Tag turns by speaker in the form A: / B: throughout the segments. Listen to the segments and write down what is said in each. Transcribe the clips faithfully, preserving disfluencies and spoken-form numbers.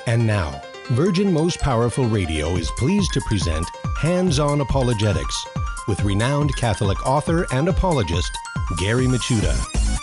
A: And now, Virgin Most Powerful Radio is pleased to present Hands-On Apologetics with renowned Catholic author and apologist, Gary Michuta.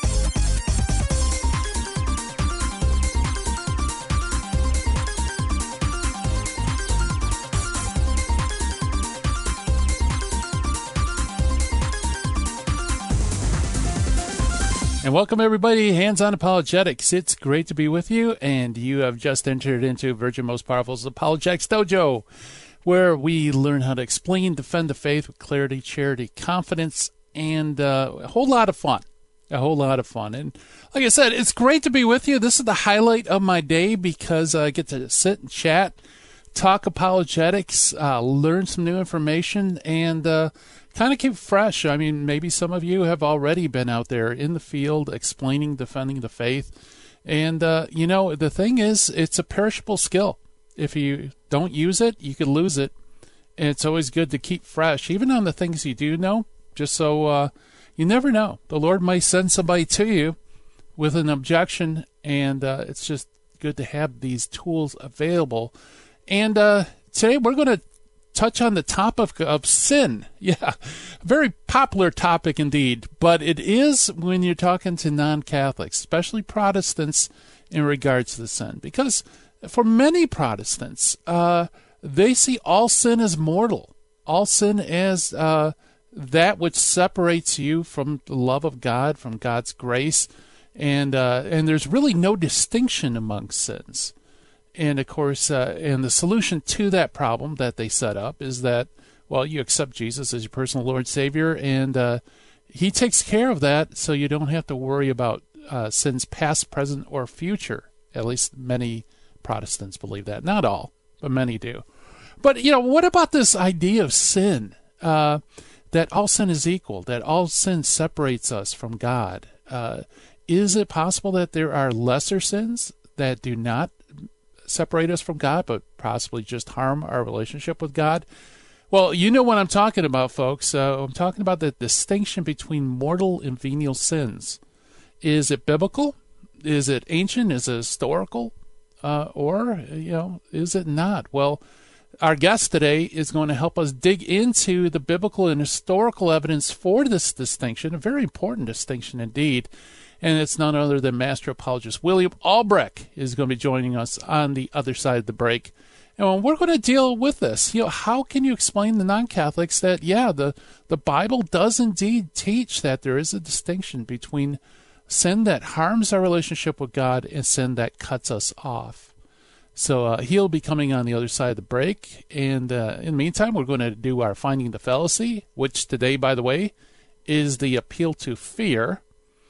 B: And welcome, everybody, Hands-On Apologetics. It's great to be with you, and you have just entered into Virgin Most Powerful's Apologetics Dojo, where we learn how to explain, defend the faith with clarity, charity, confidence, and uh, a whole lot of fun. A whole lot of fun. And like I said, it's great to be with you. This is the highlight of my day because I get to sit and chat, talk apologetics, uh, learn some new information, and uh, kind of keep fresh. I mean, maybe some of you have already been out there in the field explaining, defending the faith. And, uh, you know, the thing is, it's a perishable skill. If you don't use it, you could lose it. And it's always good to keep fresh, even on the things you do know, just so uh, you never know. The Lord might send somebody to you with an objection, and uh, it's just good to have these tools available. And uh, today we're going to touch on the topic of sin. Yeah, very popular topic indeed, but it is when you're talking to non-Catholics, especially Protestants, in regards to the sin. Because for many Protestants, uh, they see all sin as mortal, all sin as uh, that which separates you from the love of God, from God's grace, and uh, and there's really no distinction among sins. And, of course, uh, and the solution to that problem that they set up is that, well, you accept Jesus as your personal Lord and Savior, and uh, he takes care of that so you don't have to worry about uh, sins past, present, or future. At least many Protestants believe that. Not all, but many do. But, you know, what about this idea of sin, uh, that all sin is equal, that all sin separates us from God? Uh, is it possible that there are lesser sins that do not separate us from God, but possibly just harm our relationship with God? Well, you know what I'm talking about, folks. Uh, I'm talking about the distinction between mortal and venial sins. Is it biblical? Is it ancient? Is it historical? Uh, or, you know, is it not? Well, our guest today is going to help us dig into the biblical and historical evidence for this distinction, a very important distinction indeed. And it's none other than Master Apologist William Albrecht is going to be joining us on the other side of the break. And we're going to deal with this. You know, how can you explain to non-Catholics that, yeah, the, the Bible does indeed teach that there is a distinction between sin that harms our relationship with God and sin that cuts us off? So uh, he'll be coming on the other side of the break. And uh, in the meantime, we're going to do our Finding the Fallacy, which today, by the way, is the appeal to fear.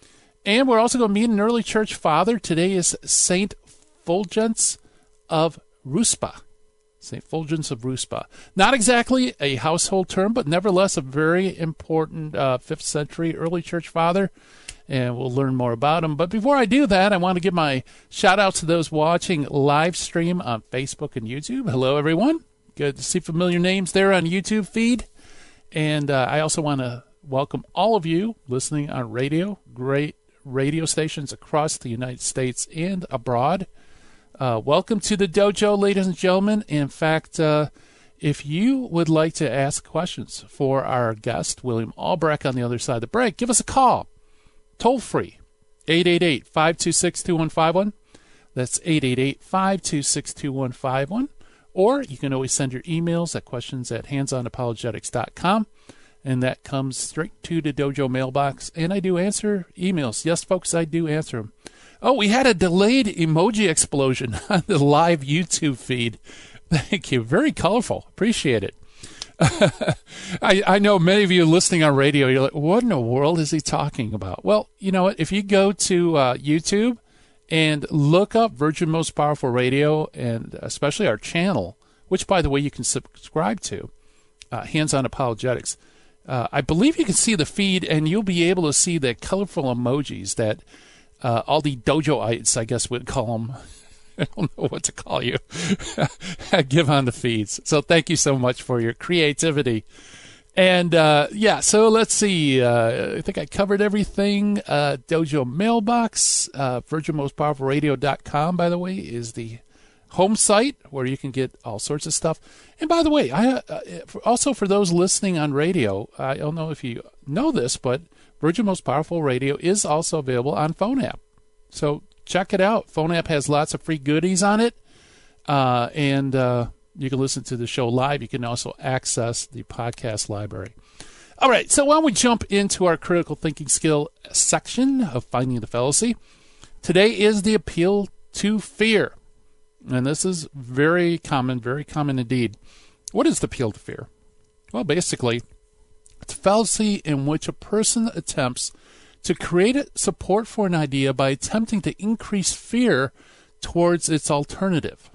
B: And we're also going to meet an early church father. Today is Saint Fulgence of Ruspa. Saint Fulgence of Ruspa. Not exactly a household term, but nevertheless a very important uh, fifth century early church father. And we'll learn more about him. But before I do that, I want to give my shout-out to those watching live stream on Facebook and YouTube. Hello, everyone. Good to see familiar names there on YouTube feed. And uh, I also want to welcome all of you listening on radio. Great radio stations across the United States and abroad. Uh, welcome to the dojo, ladies and gentlemen. In fact, uh, if you would like to ask questions for our guest, William Albrecht, on the other side of the break, give us a call. Toll free, eight eight eight, five two six, two one five one. That's eight eight eight, five two six, two one five one. Or you can always send your emails at questions at hands on apologetics dot com. And that comes straight to the dojo mailbox. And I do answer emails. Yes, folks, I do answer them. Oh, we had a delayed emoji explosion on the live YouTube feed. Thank you. Very colorful. Appreciate it. I, I know many of you listening on radio, you're like, what in the world is he talking about? Well, you know what? If you go to uh, YouTube and look up Virgin Most Powerful Radio, and especially our channel, which, by the way, you can subscribe to, uh, Hands on Apologetics, Uh, I believe you can see the feed, and you'll be able to see the colorful emojis that uh, all the dojoites, I guess we'd call them, I don't know what to call you, give on the feeds. So thank you so much for your creativity. And, uh, yeah, so let's see. Uh, I think I covered everything. Uh, Dojo Mailbox, uh, virgin most powerful radio dot com, by the way, is the home site where you can get all sorts of stuff. And by the way, I uh, also for those listening on radio, I don't know if you know this, but Virgin Most Powerful Radio is also available on phone app. So check it out. Phone app has lots of free goodies on it, uh, and uh, you can listen to the show live. You can also access the podcast library. All right, so why don't we jump into our critical thinking skill section of Finding the Fallacy. Today is the appeal to fear. And this is very common, very common indeed. What is the appeal to fear? Well, basically, it's a fallacy in which a person attempts to create support for an idea by attempting to increase fear towards its alternative.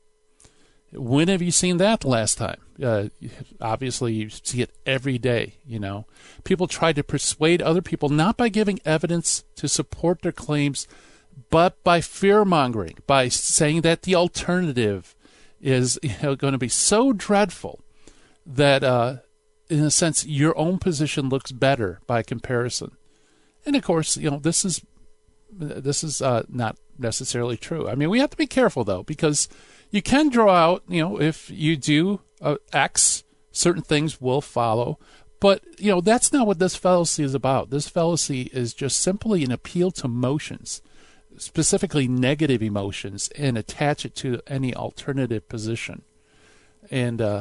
B: When have you seen that the last time? Uh, obviously, you see it every day, you know. People try to persuade other people not by giving evidence to support their claims, but by fear-mongering, by saying that the alternative is, you know, going to be so dreadful that, uh, in a sense, your own position looks better by comparison. And, of course, you know, this is this is uh, not necessarily true. I mean, we have to be careful, though, because you can draw out, you know, if you do uh, X, certain things will follow. But, you know, that's not what this fallacy is about. This fallacy is just simply an appeal to emotions, specifically negative emotions, and attach it to any alternative position. And uh,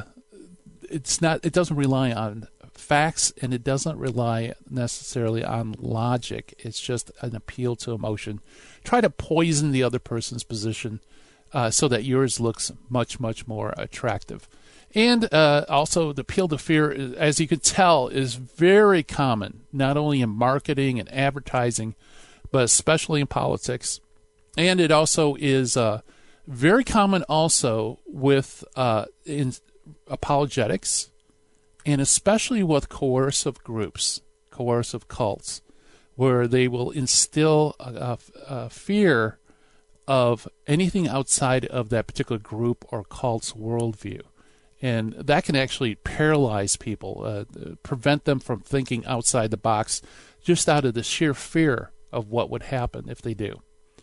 B: it's not. It doesn't rely on facts, and it doesn't rely necessarily on logic. It's just an appeal to emotion. Try to poison the other person's position uh, so that yours looks much, much more attractive. And uh, also, the appeal to fear, as you can tell, is very common, not only in marketing and advertising, but especially in politics. And it also is uh, very common also with uh, in apologetics, and especially with coercive groups, coercive cults, where they will instill a, a, a fear of anything outside of that particular group or cult's worldview. And that can actually paralyze people, uh, prevent them from thinking outside the box, just out of the sheer fear of what would happen if they do.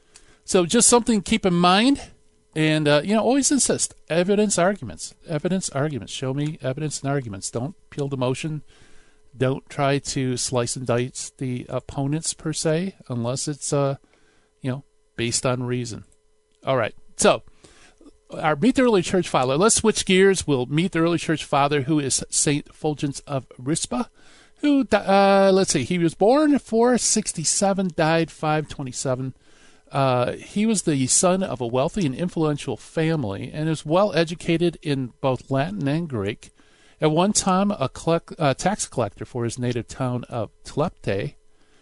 B: So just something to keep in mind. And, uh, you know, always insist, evidence, arguments. Evidence, arguments. Show me evidence and arguments. Don't appeal to emotion. Don't try to slice and dice the opponents, per se, unless it's, uh, you know, based on reason. All right. So, our Meet the Early Church Father. Let's switch gears. We'll meet the Early Church Father, who is Saint Fulgence of Rispa, who, uh, let's see, he was born four sixty-seven, died five twenty-seven. Uh, he was the son of a wealthy and influential family and is well educated in both Latin and Greek. At one time, a collect, uh, tax collector for his native town of Tlepte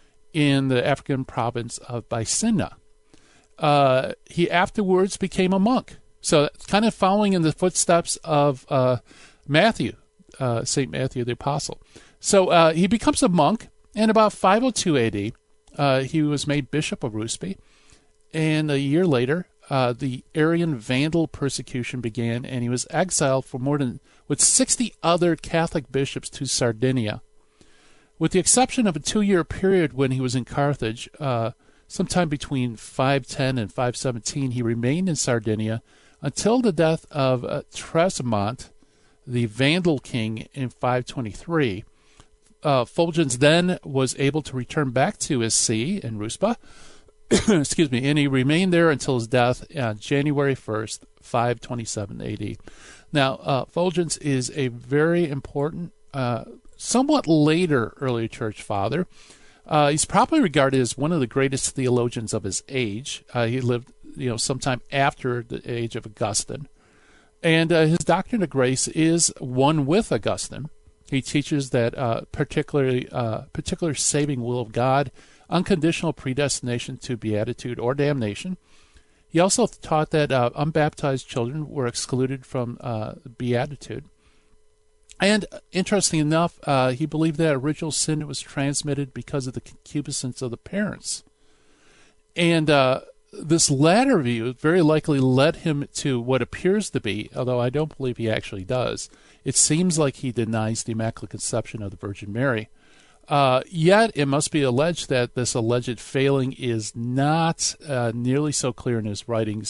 B: in the African province of Bycinna. Uh, he afterwards became a monk. So kind of following in the footsteps of uh, Matthew, uh, Saint Matthew the Apostle. So uh, he becomes a monk, and about five oh two A D, uh, he was made Bishop of Ruspe. And a year later, uh, the Arian Vandal persecution began, and he was exiled for more than with sixty other Catholic bishops to Sardinia. With the exception of a two-year period when he was in Carthage, uh, sometime between five ten and five seventeen, he remained in Sardinia until the death of uh, Tresimont, the Vandal king, in five twenty-three. Uh, Fulgence then was able to return back to his see in Ruspa, excuse me, and he remained there until his death on January first, five twenty-seven A D. Now, uh, Fulgence is a very important, uh, somewhat later early church father. Uh, he's probably regarded as one of the greatest theologians of his age. Uh, he lived, you know, sometime after the age of Augustine. And uh, his doctrine of grace is one with Augustine. He teaches that uh, particularly uh, particular saving will of God, unconditional predestination to beatitude or damnation. He also taught that uh, unbaptized children were excluded from uh, beatitude. And interesting enough, uh, he believed that original sin was transmitted because of the concupiscence of the parents. And uh, this latter view very likely led him to what appears to be, although I don't believe he actually does, it seems like he denies the Immaculate Conception of the Virgin Mary. Uh, yet it must be alleged that this alleged failing is not uh, nearly so clear in his writings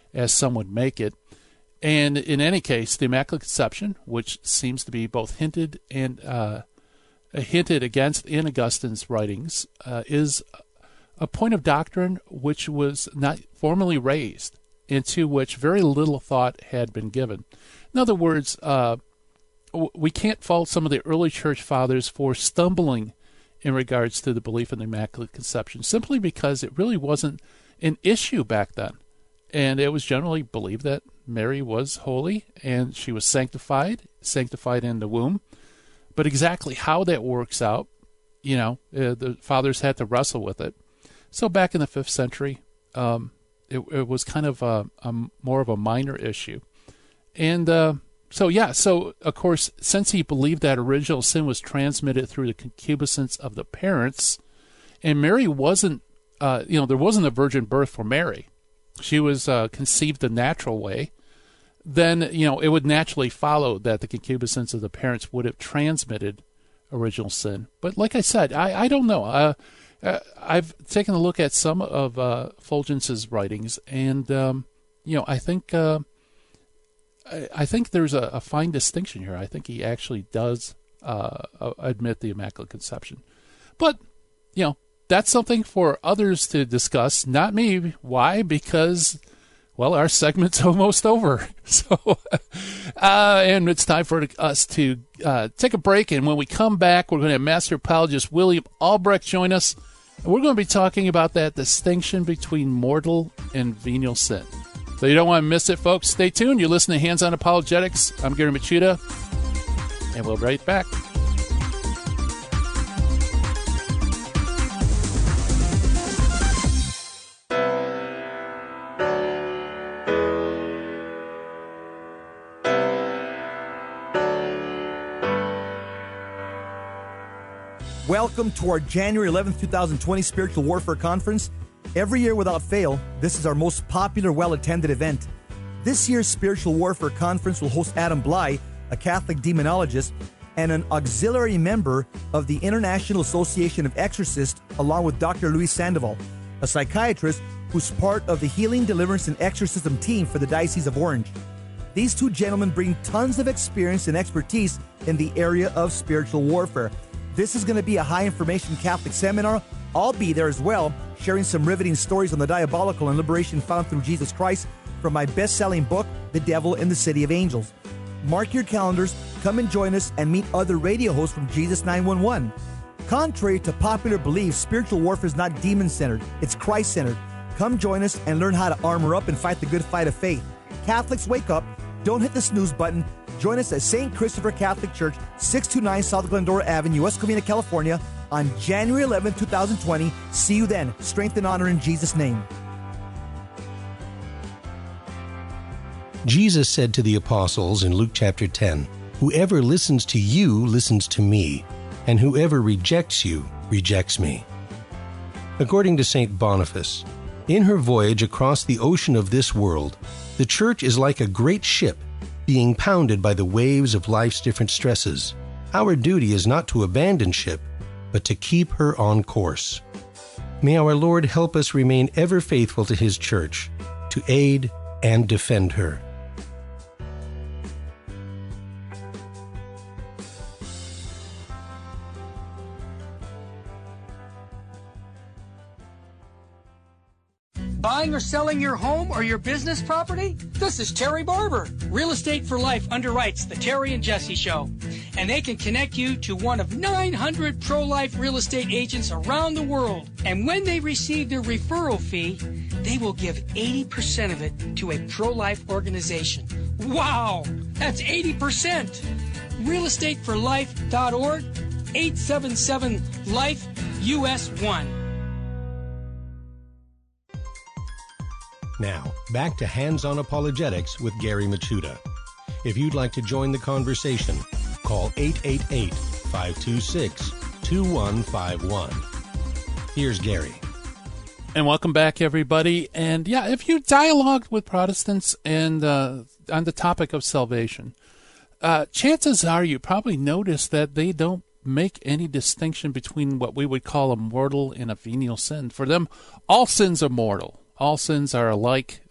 B: as some would make it. And in any case, the Immaculate Conception, which seems to be both hinted and uh, hinted against in Augustine's writings, uh, is a point of doctrine which was not formally raised, into which very little thought had been given. In other words, uh, we can't fault some of the early church fathers for stumbling in regards to the belief in the Immaculate Conception, simply because it really wasn't an issue back then. And it was generally believed that Mary was holy and she was sanctified, sanctified in the womb. But exactly how that works out, you know, uh, the fathers had to wrestle with it. So back in the fifth century, um, it, it was kind of a, a more of a minor issue. And uh, so, yeah, so, of course, since he believed that original sin was transmitted through the concupiscence of the parents, and Mary wasn't, uh, you know, there wasn't a virgin birth for Mary. She was uh, conceived the natural way. Then, you know, it would naturally follow that the concupiscence of the parents would have transmitted original sin. But like I said, I, I don't know. Uh, uh, I've taken a look at some of uh, Fulgence's writings, and, um, you know, I think uh, I, I think there's a, a fine distinction here. I think he actually does uh, admit the Immaculate Conception. But, you know, that's something for others to discuss, not me. Why? Because, well, our segment's almost over. So, uh, and it's time for us to uh, take a break. And when we come back, we're going to have Master Apologist William Albrecht join us. And we're going to be talking about that distinction between mortal and venial sin. So you don't want to miss it, folks. Stay tuned. You're listening to Hands On Apologetics. I'm Gary Machuda, and we'll be right back.
C: Welcome to our January eleventh, twenty twenty Spiritual Warfare Conference. Every year without fail, this is our most popular, well-attended event. This year's Spiritual Warfare Conference will host Adam Bly, a Catholic demonologist, and an auxiliary member of the International Association of Exorcists, along with Doctor Luis Sandoval, a psychiatrist who's part of the Healing, Deliverance, and Exorcism team for the Diocese of Orange. These two gentlemen bring tons of experience and expertise in the area of spiritual warfare. This is going to be a high-information Catholic seminar. I'll be there as well, sharing some riveting stories on the diabolical and liberation found through Jesus Christ from my best-selling book, The Devil in the City of Angels. Mark your calendars, come and join us, and meet other radio hosts from Jesus nine one one. Contrary to popular belief, spiritual warfare is not demon-centered, it's Christ-centered. Come join us and learn how to armor up and fight the good fight of faith. Catholics, wake up. Don't hit the snooze button. Join us at Saint Christopher Catholic Church, six two nine South Glendora Avenue, West Covina, California, on January eleventh, twenty twenty. See you then. Strength and honor in Jesus' name.
A: Jesus said to the apostles in Luke chapter ten, "Whoever listens to you listens to me, and whoever rejects you rejects me." According to Saint Boniface, in her voyage across the ocean of this world, the Church is like a great ship being pounded by the waves of life's different stresses. Our duty is not to abandon ship, but to keep her on course. May our Lord help us remain ever faithful to His Church, to aid and defend her.
D: Buying or selling your home or your business property? This is Terry Barber. Real Estate for Life underwrites the Terry and Jesse Show. And they can connect you to one of nine hundred pro-life real estate agents around the world. And when they receive their referral fee, they will give eighty percent of it to a pro-life organization. Wow! That's eighty percent! real estate for life dot org, eight seven seven life U S one.
A: Now, back to Hands On Apologetics with Gary Machuda. If you'd like to join the conversation, call eight eight eight, five two six, two one five one. Here's Gary.
B: And welcome back, everybody. And yeah, if you dialogue with Protestants and uh, on the topic of salvation, uh, chances are you probably notice that they don't make any distinction between what we would call a mortal and a venial sin. For them, all sins are mortal. All sins are alike.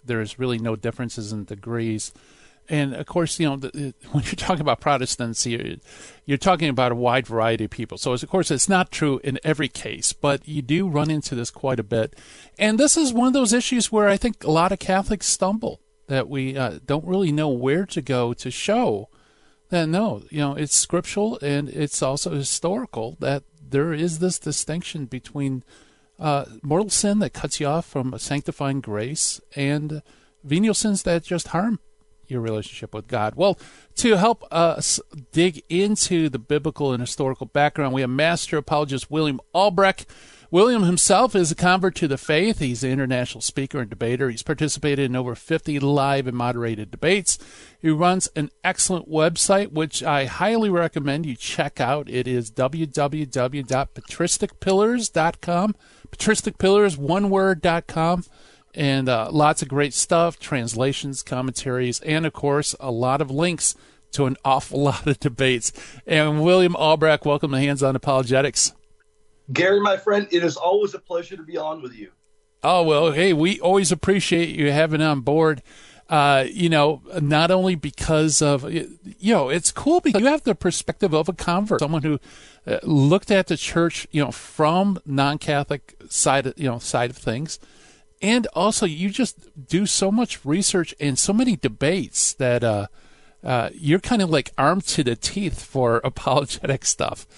B: there's really no differences in degrees. And, of course, you know, the, when you're talking about Protestants, you're, you're talking about a wide variety of people. So, of course, it's not true in every case, but you do run into this quite a bit. And this is one of those issues where I think a lot of Catholics stumble, that we uh, don't really know where to go to show that, no, you know, it's scriptural and it's also historical, that there is this distinction between uh, mortal sin that cuts you off from a sanctifying grace and venial sins that just harm your relationship with God. Well, to help us dig into the biblical and historical background, we have master apologist William Albrecht. William himself is a convert to the faith. He's an international speaker and debater. He's participated in over fifty live and moderated debates. He runs an excellent website, which I highly recommend you check out. It is w w w dot patristic pillars dot com, patristic pillars, one word, dot com. And uh, lots of great stuff, translations, commentaries, and, of course, a lot of links to an awful lot of debates. And William Albrecht, welcome to Hands on Apologetics.
E: Gary, my friend, it is always a pleasure to be on with you.
B: Oh, well, hey, we always appreciate you having on board, uh, you know, not only because of, you know, it's cool because you have the perspective of a convert, someone who uh, looked at the church, you know, from non-Catholic side, you know, side of things. And also, you just do so much research and so many debates that uh, uh, you're kind of like armed to the teeth for apologetic stuff.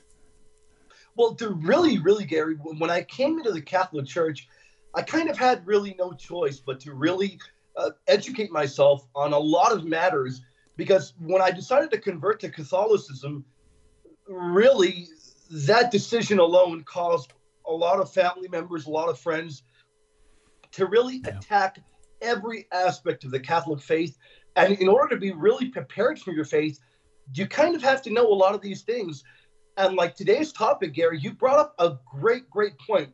E: Well, to really, really, Gary, when I came into the Catholic Church, I kind of had really no choice but to really uh, educate myself on a lot of matters, because when I decided to convert to Catholicism, really, that decision alone caused a lot of family members, a lot of friends, to really yeah. attack every aspect of the Catholic faith. And in order to be really prepared for your faith, you kind of have to know a lot of these things. And like today's topic, Gary, you brought up a great, great point.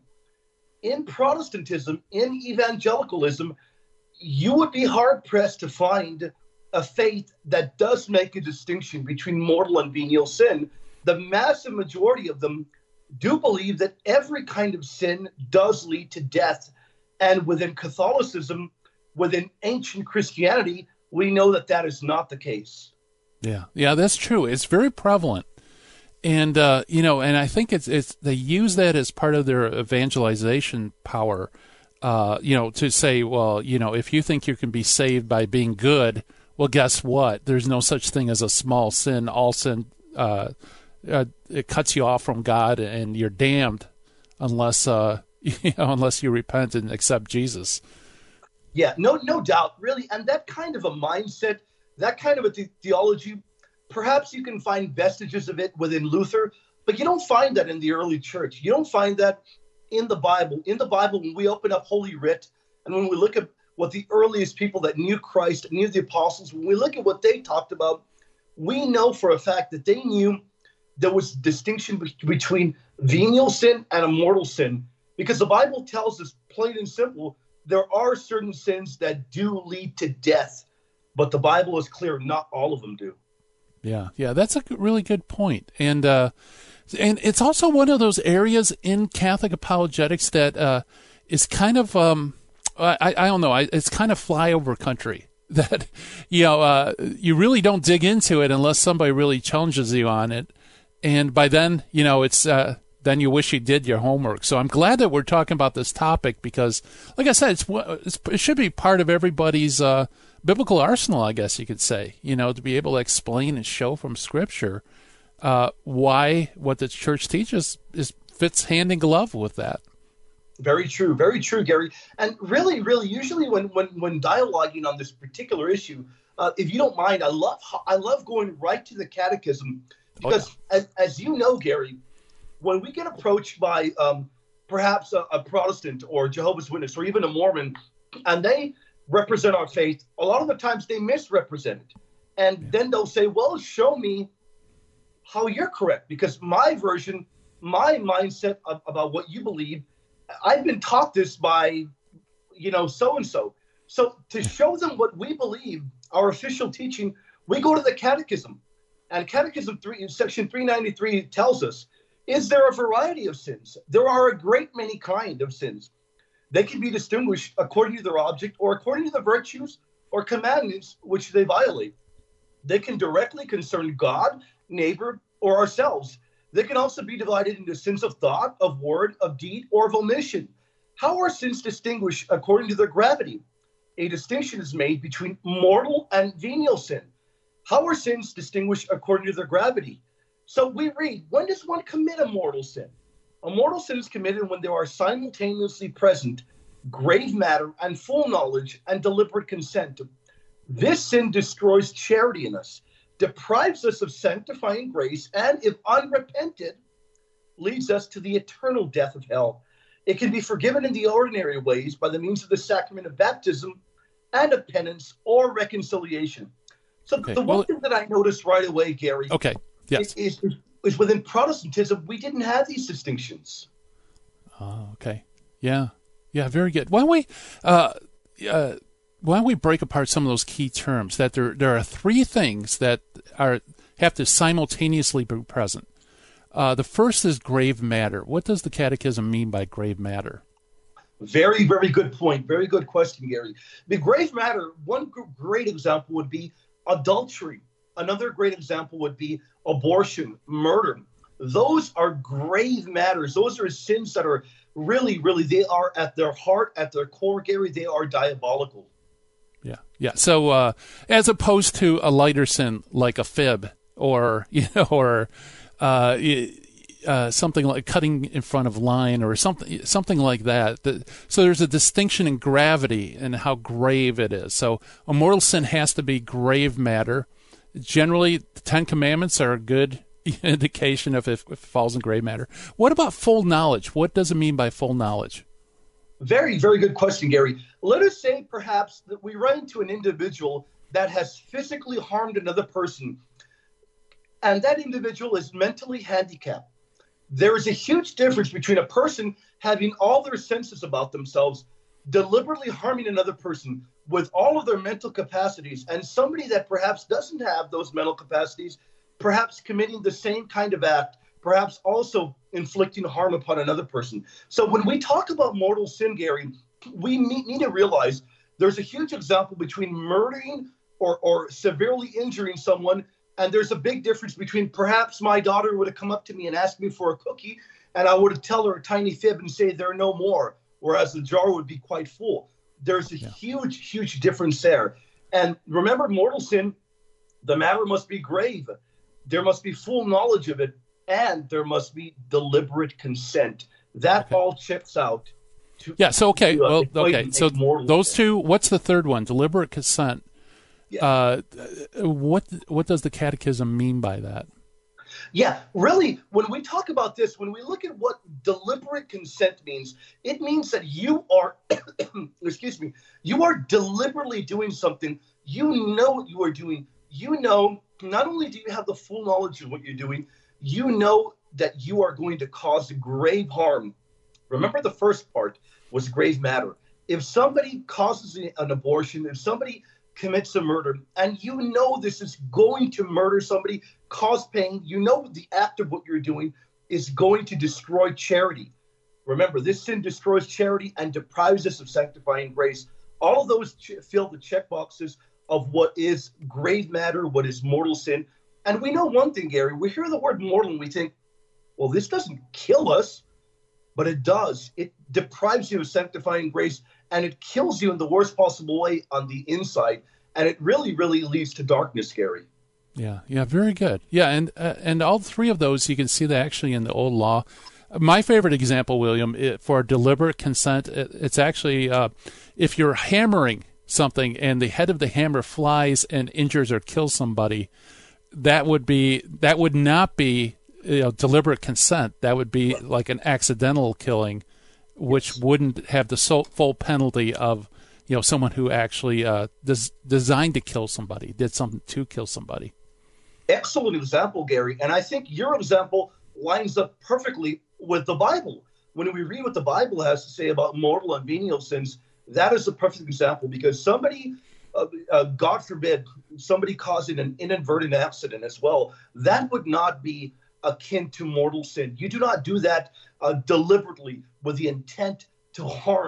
E: In Protestantism, in evangelicalism, you would be hard-pressed to find a faith that does make a distinction between mortal and venial sin. The massive majority of them do believe that every kind of sin does lead to death. And within Catholicism, within ancient Christianity, we know that that is not the case.
B: Yeah, yeah, that's true. It's very prevalent. And, uh, you know, and I think it's, it's, they use that as part of their evangelization power, uh, you know, to say, well, you know, if you think you can be saved by being good, well, guess what? There's no such thing as a small sin. All sin, uh, uh it cuts you off from God and you're damned unless, uh, you know, unless you repent and accept Jesus.
E: Yeah, no, no doubt, really. And that kind of a mindset, that kind of a the- theology, perhaps you can find vestiges of it within Luther, but you don't find that in the early church. You don't find that in the Bible. In the Bible, when we open up Holy Writ, and when we look at what the earliest people that knew Christ, knew the apostles, when we look at what they talked about, we know for a fact that they knew there was distinction be- between venial sin and a mortal sin. Because the Bible tells us, plain and simple, there are certain sins that do lead to death, but the Bible is clear, not all of them do.
B: Yeah, yeah, that's a really good point. And uh, and it's also one of those areas in Catholic apologetics that uh, is kind of, um, I, I don't know, it's kind of flyover country. That, you know, uh, you really don't dig into it unless somebody really challenges you on it. And by then, you know, it's... Uh, then you wish you did your homework. So I'm glad that we're talking about this topic because, like I said, it's, it's it should be part of everybody's uh, biblical arsenal, I guess you could say, you know, to be able to explain and show from Scripture uh, why what the church teaches is fits hand in glove with that.
E: Very true, very true, Gary. And really, really, usually when when when dialoguing on this particular issue, uh, if you don't mind, I love I love going right to the Catechism because, oh, yeah. as, as you know, Gary, when we get approached by um, perhaps a, a Protestant or Jehovah's Witness or even a Mormon, and they represent our faith, a lot of the times they misrepresent it. And yeah. then they'll say, well, show me how you're correct, because my version, my mindset of, about what you believe, I've been taught this by, you know, so-and-so. So to show them what we believe, our official teaching, we go to the Catechism. And Catechism three, section three ninety-three tells us, is there a variety of sins? There are a great many kind of sins. They can be distinguished according to their object or according to the virtues or commandments which they violate. They can directly concern God, neighbor, or ourselves. They can also be divided into sins of thought, of word, of deed, or of omission. How are sins distinguished according to their gravity? A distinction is made between mortal and venial sin. How are sins distinguished according to their gravity? So we read, when does one commit a mortal sin? A mortal sin is committed when there are simultaneously present grave matter and full knowledge and deliberate consent. This sin destroys charity in us, deprives us of sanctifying grace, and if unrepented, leads us to the eternal death of hell. It can be forgiven in the ordinary ways by the means of the sacrament of baptism and of penance or reconciliation. So
B: Okay,
E: the one
B: well-
E: thing that I noticed right away, Gary,
B: Okay. Yes.
E: is, is, is within Protestantism, we didn't have these distinctions.
B: Oh, okay. Yeah. Yeah. Very good. Why don't we, uh, uh, why don't we break apart some of those key terms? That there there are three things that are have to simultaneously be present. Uh, the first is grave matter. What does the Catechism mean by grave matter?
E: Very, very good point. Very good question, Gary. The grave matter, one g- great example would be adultery. Another great example would be abortion, murder. Those are grave matters. Those are sins that are really, really, they are at their heart, at their core, Gary, they are diabolical.
B: Yeah. Yeah. So, uh, as opposed to a lighter sin like a fib or, you know, or, uh, y- uh, something like cutting in front of line or something, something like that. The, so there's a distinction in gravity and how grave it is. So a mortal sin has to be grave matter. Generally, the Ten Commandments are a good indication of if, if it falls in grave matter. What about full knowledge? What does it mean by full knowledge?
E: Very, very good question, Gary. Let us say perhaps that we run into an individual that has physically harmed another person, and that individual is mentally handicapped. There is a huge difference between a person having all their senses about themselves, deliberately harming another person with all of their mental capacities, and somebody that perhaps doesn't have those mental capacities, perhaps committing the same kind of act, perhaps also inflicting harm upon another person. So when we talk about mortal sin, Gary, we need, need to realize there's a huge example between murdering or, or severely injuring someone, and there's a big difference between perhaps my daughter would have come up to me and asked me for a cookie, and I would have tell her a tiny fib and say there are no more, whereas the jar would be quite full. There's a yeah. huge, huge difference there. And remember, mortal sin, the matter must be grave. There must be full knowledge of it, and there must be deliberate consent. That
B: okay.
E: all checks out. To,
B: yeah, so, okay.
E: to, uh,
B: well, okay. So those
E: sin.
B: two, what's the third one? Deliberate consent.
E: Yeah.
B: Uh, what what does the Catechism mean by that?
E: Yeah, really, when we talk about this, when we look at what deliberate consent means, it means that you are, excuse me, you are deliberately doing something. You know what you are doing. You know, not only do you have the full knowledge of what you're doing, you know that you are going to cause grave harm. Remember, the first part was grave matter. If somebody causes an abortion, if somebody commits a murder, and you know this is going to murder somebody, cause pain, you know the act of what you're doing is going to destroy charity. Remember, this sin destroys charity and deprives us of sanctifying grace. All of those ch- fill the check boxes of what is grave matter, what is mortal sin. And we know one thing, Gary, we hear the word mortal and we think, well, this doesn't kill us, but it does. It deprives you of sanctifying grace, and it kills you in the worst possible way on the inside. And it really, really leads to darkness, Gary.
B: Yeah, yeah, very good. Yeah, and uh, and all three of those, you can see that actually in the old law. My favorite example, William, it, for deliberate consent, it, it's actually uh, if you're hammering something and the head of the hammer flies and injures or kills somebody, that would be that would not be you know, deliberate consent. That would be like an accidental killing, which wouldn't have the so, full penalty of you know someone who actually uh, des- designed to kill somebody, did something to kill somebody.
E: Excellent example, Gary. And I think your example lines up perfectly with the Bible. When we read what the Bible has to say about mortal and venial sins, that is a perfect example, because somebody, uh, uh, God forbid, somebody causing an inadvertent accident as well, that would not be akin to mortal sin. You do not do that uh, deliberately with the intent to harm,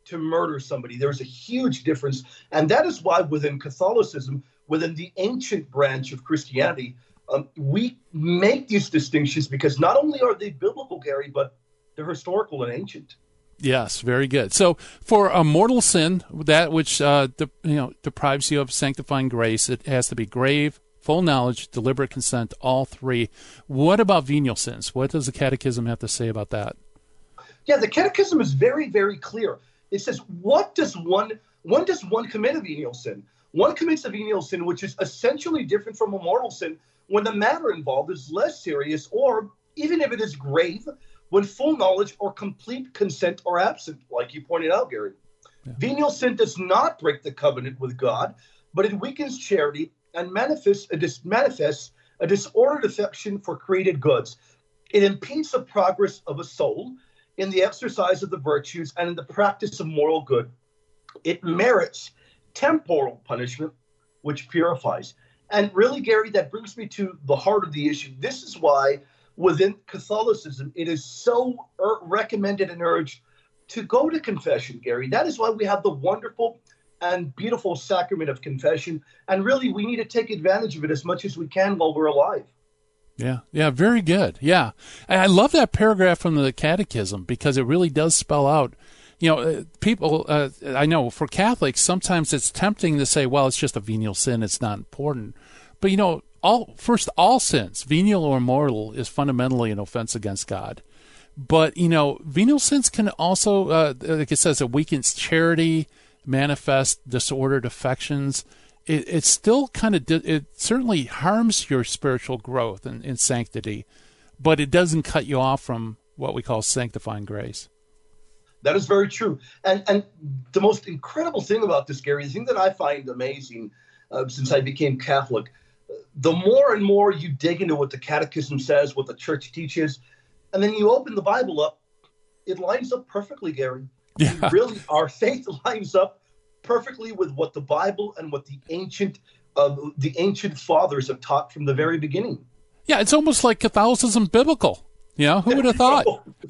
E: to murder somebody. There's a huge difference. And that is why within Catholicism, within the ancient branch of Christianity, um, we make these distinctions because not only are they biblical, Gary, but they're historical and ancient.
B: Yes, very good. So for a mortal sin, that which uh, de- you know deprives you of sanctifying grace, it has to be grave, full knowledge, deliberate consent, all three. What about venial sins? What does the Catechism have to say about that?
E: Yeah, the Catechism is very, very clear. It says, what does one, when does one commit a venial sin? One commits a venial sin, which is essentially different from a mortal sin when the matter involved is less serious, or even if it is grave, when full knowledge or complete consent are absent, like you pointed out, Gary. Yeah. Venial sin does not break the covenant with God, but it weakens charity and manifests a, dis- manifests a disordered affection for created goods. It impedes the progress of a soul in the exercise of the virtues and in the practice of moral good. It merits temporal punishment, which purifies. And really, Gary, that brings me to the heart of the issue. This is why within Catholicism, it is so ur- recommended and urged to go to confession, Gary. That is why we have the wonderful and beautiful sacrament of confession. And really, we need to take advantage of it as much as we can while we're alive.
B: Yeah, yeah, very good. Yeah. And I love that paragraph from the Catechism because it really does spell out, you know, people, uh, I know for Catholics, sometimes it's tempting to say, well, it's just a venial sin, it's not important. But, you know, all first, all sins, venial or mortal, is fundamentally an offense against God. But, you know, venial sins can also, uh, like it says, it weakens charity, manifest disordered affections. It, it still kind of, it certainly harms your spiritual growth and, and sanctity, but it doesn't cut you off from what we call sanctifying grace.
E: That is very true. And and the most incredible thing about this, Gary, the thing that I find amazing uh, since I became Catholic, the more and more you dig into what the Catechism says, what the Church teaches, and then you open the Bible up, it lines up perfectly, Gary.
B: Yeah.
E: We really, our faith lines up perfectly with what the Bible and what the ancient uh, the ancient fathers have taught from the very beginning.
B: Yeah, it's almost like Catholicism biblical. You know, who would have thought?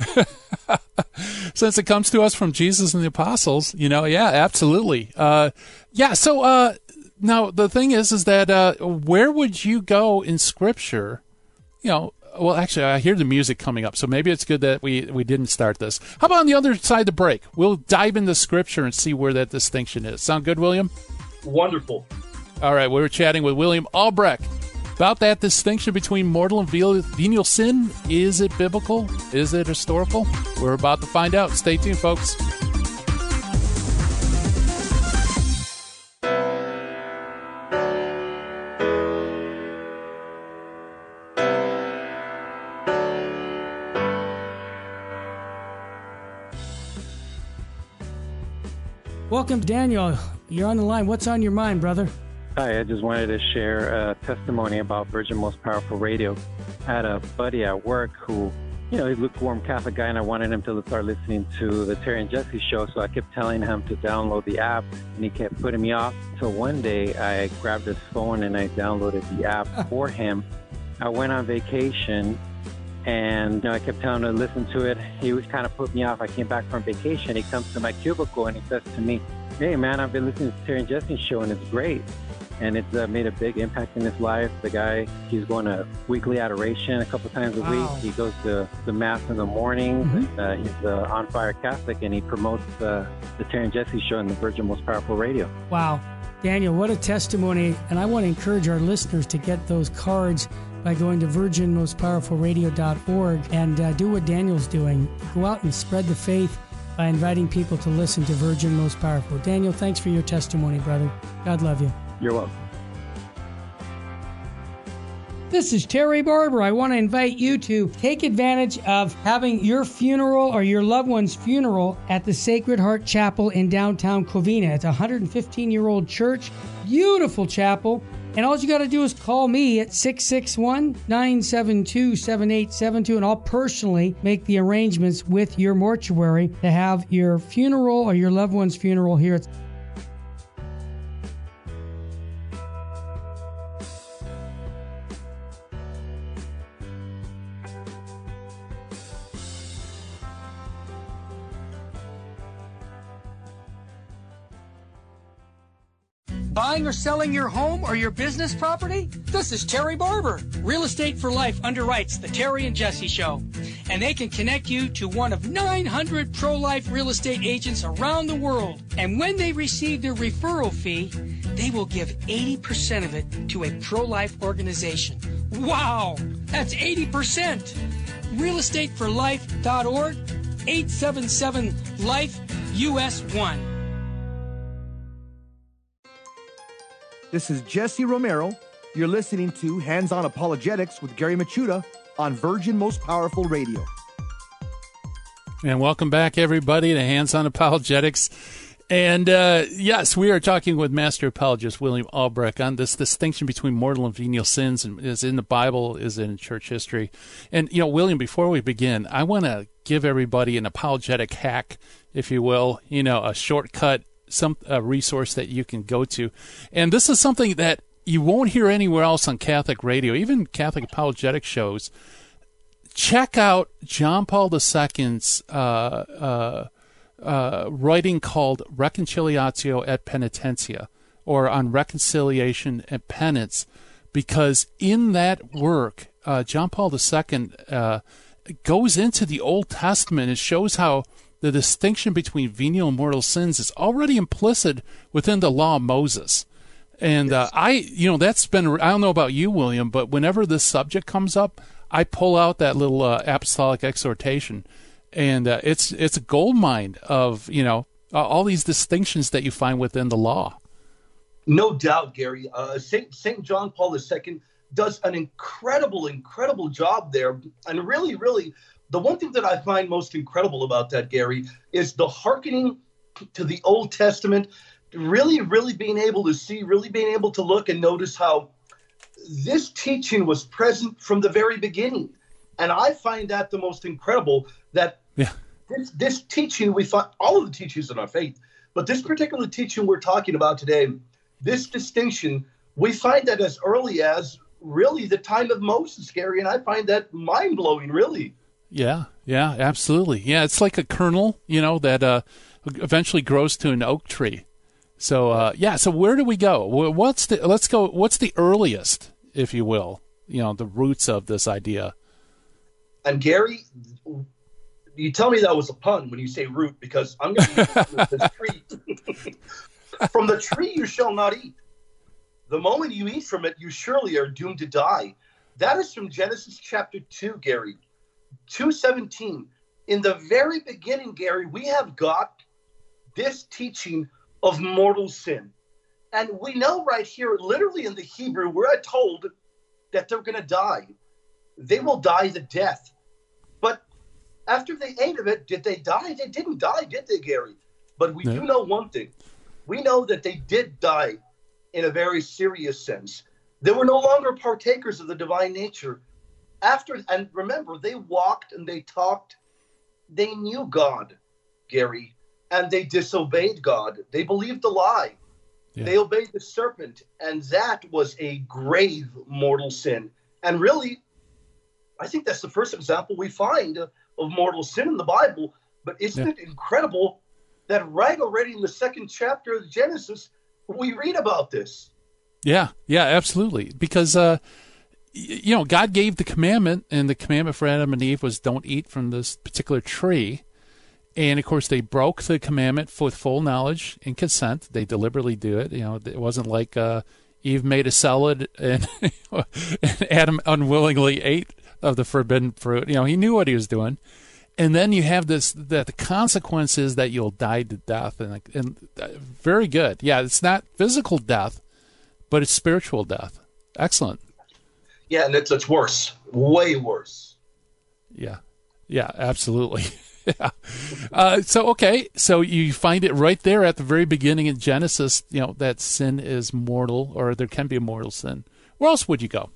B: Since it comes to us from Jesus and the apostles, you know, yeah, absolutely. Uh, yeah, so uh, now the thing is, is that uh, where would you go in Scripture? You know, well, actually, I hear the music coming up, so maybe it's good that we, we didn't start this. How about on the other side of the break? We'll dive into Scripture and see where that distinction is. Sound good, William?
E: Wonderful.
B: All right, we were chatting with William Albrecht about that distinction between mortal and venial sin. Is it biblical? Is it historical? We're about to find out. Stay tuned, folks.
F: Welcome, Daniel. You're on the line. What's on your mind, brother?
G: Hi, I just wanted to share a testimony about Virgin Most Powerful Radio. I had a buddy at work who, you know, he's a lukewarm Catholic guy, and I wanted him to start listening to the Terry and Jesse show, so I kept telling him to download the app, and he kept putting me off. So one day, I grabbed his phone and I downloaded the app for him. I went on vacation, and you know, I kept telling him to listen to it. He was kind of put me off. I came back from vacation. He comes to my cubicle, and he says to me, "Hey, man, I've been listening to the Terry and Jesse show, and it's great." And it's uh, made a big impact in his life. The guy, he's going to weekly adoration a couple times a
F: Wow.
G: week. He goes to the Mass in the morning.
F: Mm-hmm.
G: Uh, he's uh, on fire Catholic, and he promotes uh, the Terry and Jesse show and the Virgin Most Powerful Radio.
F: Wow. Daniel, what a testimony. And I want to encourage our listeners to get those cards by going to virgin most powerful radio dot org and uh, do what Daniel's doing. Go out and spread the faith by inviting people to listen to Virgin Most Powerful. Daniel, thanks for your testimony, brother. God love you.
G: You're welcome.
F: This is Terry Barber. I want to invite you to take advantage of having your funeral or your loved one's funeral at the Sacred Heart Chapel in downtown Covina. It's a one hundred fifteen-year-old church, beautiful chapel. And all you got to do is call me at six six one, nine seven two, seven eight seven two, and I'll personally make the arrangements with your mortuary to have your funeral or your loved one's funeral here at
D: Buying or selling your home or your business property? This is Terry Barber. Real Estate for Life underwrites the Terry and Jesse Show. And they can connect you to one of nine hundred pro-life real estate agents around the world. And when they receive their referral fee, they will give eighty percent of it to a pro-life organization. Wow! That's eighty percent! real estate for life dot org, eight seven seven, life, U S one.
C: This is Jesse Romero. You're listening to Hands-On Apologetics with Gary Machuda on Virgin Most Powerful Radio.
B: And welcome back, everybody, to Hands-On Apologetics. And uh, yes, we are talking with Master Apologist William Albrecht on this distinction between mortal and venial sins, and is in the Bible, is in church history. And, you know, William, before we begin, I want to give everybody an apologetic hack, if you will, you know, a shortcut, some a resource that you can go to. And this is something that you won't hear anywhere else on Catholic radio, even Catholic apologetic shows. Check out John Paul the Second's uh, uh, uh, writing called Reconciliatio et Penitentia, or on reconciliation and penance, because in that work, uh, John Paul the Second uh, goes into the Old Testament and shows how the distinction between venial and mortal sins is already implicit within the law of Moses. And uh, I, you know, that's been, I don't know about you, William, but whenever this subject comes up, I pull out that little uh, apostolic exhortation, and uh, it's it's a gold mine of, you know, uh, all these distinctions that you find within the law.
E: No doubt, Gary. Uh, Saint Saint John Paul the Second does an incredible, incredible job there. And really, really, the one thing that I find most incredible about that, Gary, is the hearkening to the Old Testament, really, really being able to see, really being able to look and notice how this teaching was present from the very beginning. And I find that the most incredible, that
B: yeah.
E: this, this teaching, we find all of the teachings in our faith, but this particular teaching we're talking about today, this distinction, we find that as early as really the time of Moses, Gary, and I find that mind-blowing, really.
B: Yeah, yeah, absolutely. Yeah, it's like a kernel, you know, that uh, eventually grows to an oak tree. So uh, yeah, so where do we go? What's the let's go? What's the earliest, if you will, you know, the roots of this idea?
E: And Gary, you tell me that was a pun when you say root, because I'm going to use this tree. From the tree you shall not eat. The moment you eat from it, you surely are doomed to die. That is from Genesis chapter two, Gary, two seventeen. In the very beginning, Gary, we have got this teaching of mortal sin. And we know right here, literally in the Hebrew, we're told that they're going to die. They will die the death. But after they ate of it, did they die? They didn't die, did they, Gary? But we no. do know one thing. We know that they did die in a very serious sense. They were no longer partakers of the divine nature. After, and remember, they walked and they talked. They knew God, Gary. And they disobeyed God. They believed the lie. Yeah. They obeyed the serpent. And that was a grave mortal sin. And really, I think that's the first example we find of mortal sin in the Bible. But isn't yeah. it incredible that right already in the second chapter of Genesis, we read about this?
B: Yeah, yeah, absolutely. Because, uh, you know, God gave the commandment, and the commandment for Adam and Eve was don't eat from this particular tree. And, of course, they broke the commandment with full knowledge and consent. They deliberately do it. You know, it wasn't like uh, Eve made a salad and, and Adam unwillingly ate of the forbidden fruit. You know, he knew what he was doing. And then you have this, that the consequence is that you'll die to death. And, and uh, very good. Yeah, it's not physical death, but it's spiritual death. Excellent.
E: Yeah, and it's, it's worse. Way worse.
B: Yeah. Yeah, absolutely. Yeah. Uh, so, okay, so you find it right there at the very beginning in Genesis, you know, that sin is mortal, or there can be a mortal sin. Where else would you go?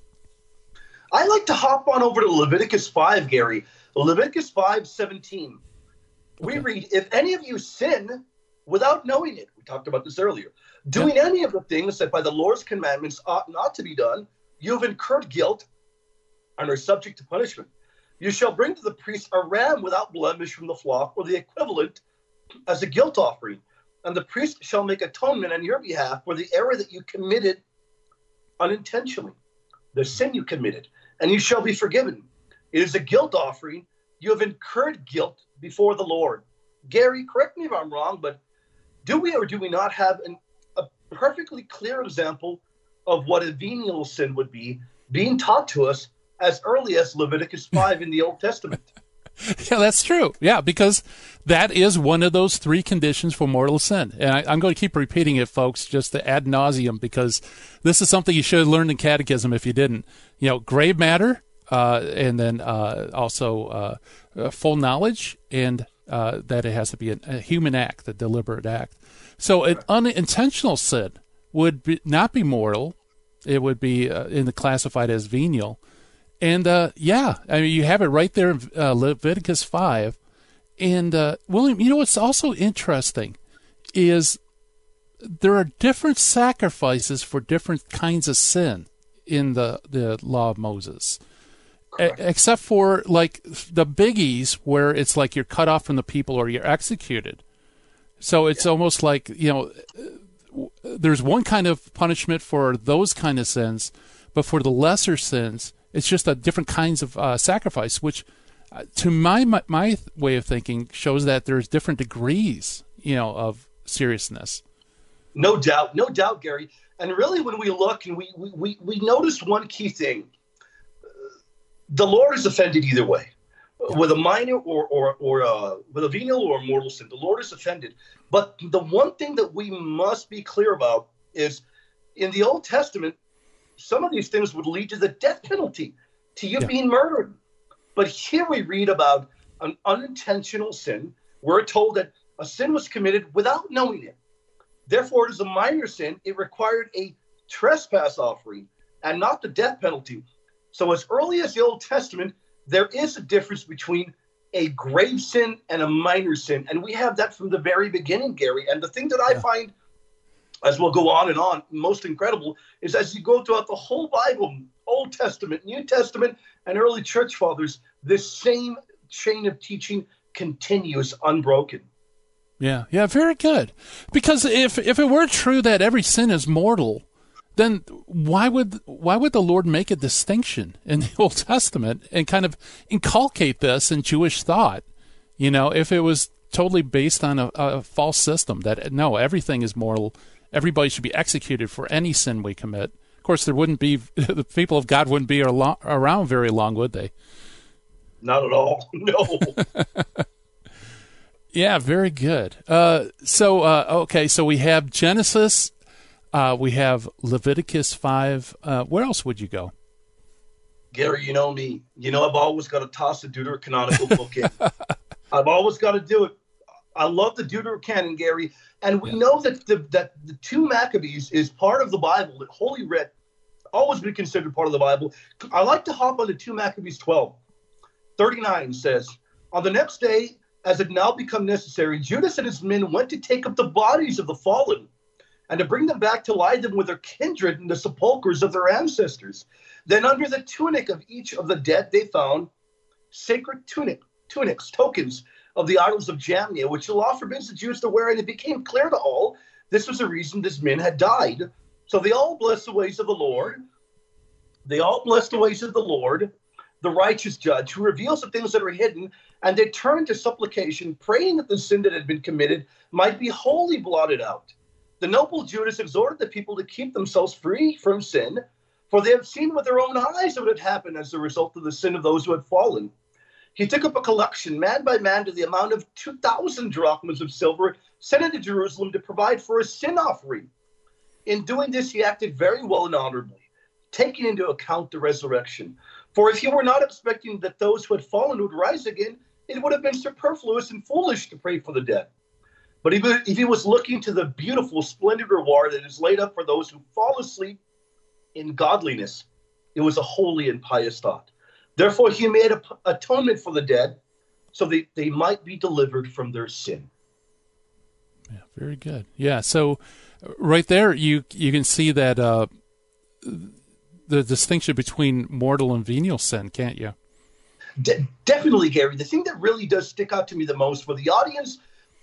E: I like to hop on over to Leviticus five, Gary. Leviticus five seventeen. We okay. read, if any of you sin without knowing it, we talked about this earlier, doing yeah. any of the things that by the Lord's commandments ought not to be done, you have incurred guilt and are subject to punishment. You shall bring to the priest a ram without blemish from the flock, or the equivalent as a guilt offering. and the priest shall make atonement on your behalf for the error that you committed unintentionally, the sin you committed, and you shall be forgiven. It is a guilt offering. You have incurred guilt before the Lord. Gary, correct me if I'm wrong, but do we or do we not have an, a perfectly clear example of what a venial sin would be being taught to us as early as Leviticus five in the Old Testament?
B: Yeah, that's true. Yeah, because that is one of those three conditions for mortal sin. And I, I'm going to keep repeating it, folks, just to ad nauseum, because this is something you should have learned in catechism if you didn't. You know, grave matter, uh, and then uh, also uh, uh, full knowledge, and uh, that it has to be a, a human act, a deliberate act. So an unintentional sin would be, not be mortal. It would be uh, in the classified as venial. And, uh, yeah, I mean, you have it right there in uh, Leviticus five. And, uh, William, you know what's also interesting is there are different sacrifices for different kinds of sin in the, the law of Moses. A- except for, like, the biggies where it's like you're cut off from the people or you're executed. So it's yeah. almost like, you know, there's one kind of punishment for those kind of sins, but for the lesser sins, it's just a different kinds of uh, sacrifice, which, uh, to my, my my way of thinking, shows that there's different degrees, you know, of seriousness.
E: No doubt, no doubt, Gary. And really, when we look and we we we, we notice one key thing: the Lord is offended either way, yeah. with a minor or or or uh, with a venial or a mortal sin. The Lord is offended. But the one thing that we must be clear about is, in the Old Testament, some of these things would lead to the death penalty, to you yeah. being murdered. But here we read about an unintentional sin. We're told that a sin was committed without knowing it. Therefore, it is a minor sin. It required a trespass offering and not the death penalty. So as early as the Old Testament, there is a difference between a grave sin and a minor sin. And we have that from the very beginning, Gary. And the thing that I yeah. find, as we'll go on and on, most incredible, is as you go throughout the whole Bible, Old Testament, New Testament, and early church fathers, this same chain of teaching continues unbroken.
B: Yeah, yeah, very good. Because if if it were true that every sin is mortal, then why would why would the Lord make a distinction in the Old Testament and kind of inculcate this in Jewish thought? You know, if it was totally based on a, a false system that, no, everything is mortal, everybody should be executed for any sin we commit. Of course, there wouldn't be, the people of God wouldn't be al- around very long, would they?
E: Not at all. No.
B: Yeah, very good. Uh, so, uh, okay, so we have Genesis, uh, we have Leviticus five. Uh, where else would you go?
E: Gary, you know me. You know I've always got to toss a Deuterocanonical book in. I've always got to do it. I love the Deuterocanon, Gary. And we yeah. know that the, that the two Maccabees is part of the Bible, that Holy Writ, always been considered part of the Bible. I like to hop on the two Maccabees twelve. thirty-nine says, on the next day, as it now become necessary, Judas and his men went to take up the bodies of the fallen and to bring them back to lie them with their kindred in the sepulchres of their ancestors. Then under the tunic of each of the dead, they found sacred tunic, tunics, tokens of the idols of Jamnia, which the law forbids the Jews to wear, and it became clear to all this was the reason these men had died. So they all blessed the ways of the Lord. They all blessed the ways of the Lord, the righteous judge, who reveals the things that are hidden, and they turned to supplication, praying that the sin that had been committed might be wholly blotted out. The noble Judas exhorted the people to keep themselves free from sin, for they have seen with their own eyes what had happened as a result of the sin of those who had fallen. He took up a collection, man by man, to the amount of two thousand drachmas of silver, sent it to Jerusalem to provide for a sin offering. In doing this, he acted very well and honorably, taking into account the resurrection. For if he were not expecting that those who had fallen would rise again, it would have been superfluous and foolish to pray for the dead. But if he was looking to the beautiful, splendid reward that is laid up for those who fall asleep in godliness, it was a holy and pious thought. Therefore, he made a, atonement for the dead so that they might be delivered from their sin.
B: Yeah, very good. Yeah, so right there you you can see that uh, the distinction between mortal and venial sin, can't you?
E: De- definitely, Gary. The thing that really does stick out to me the most for the audience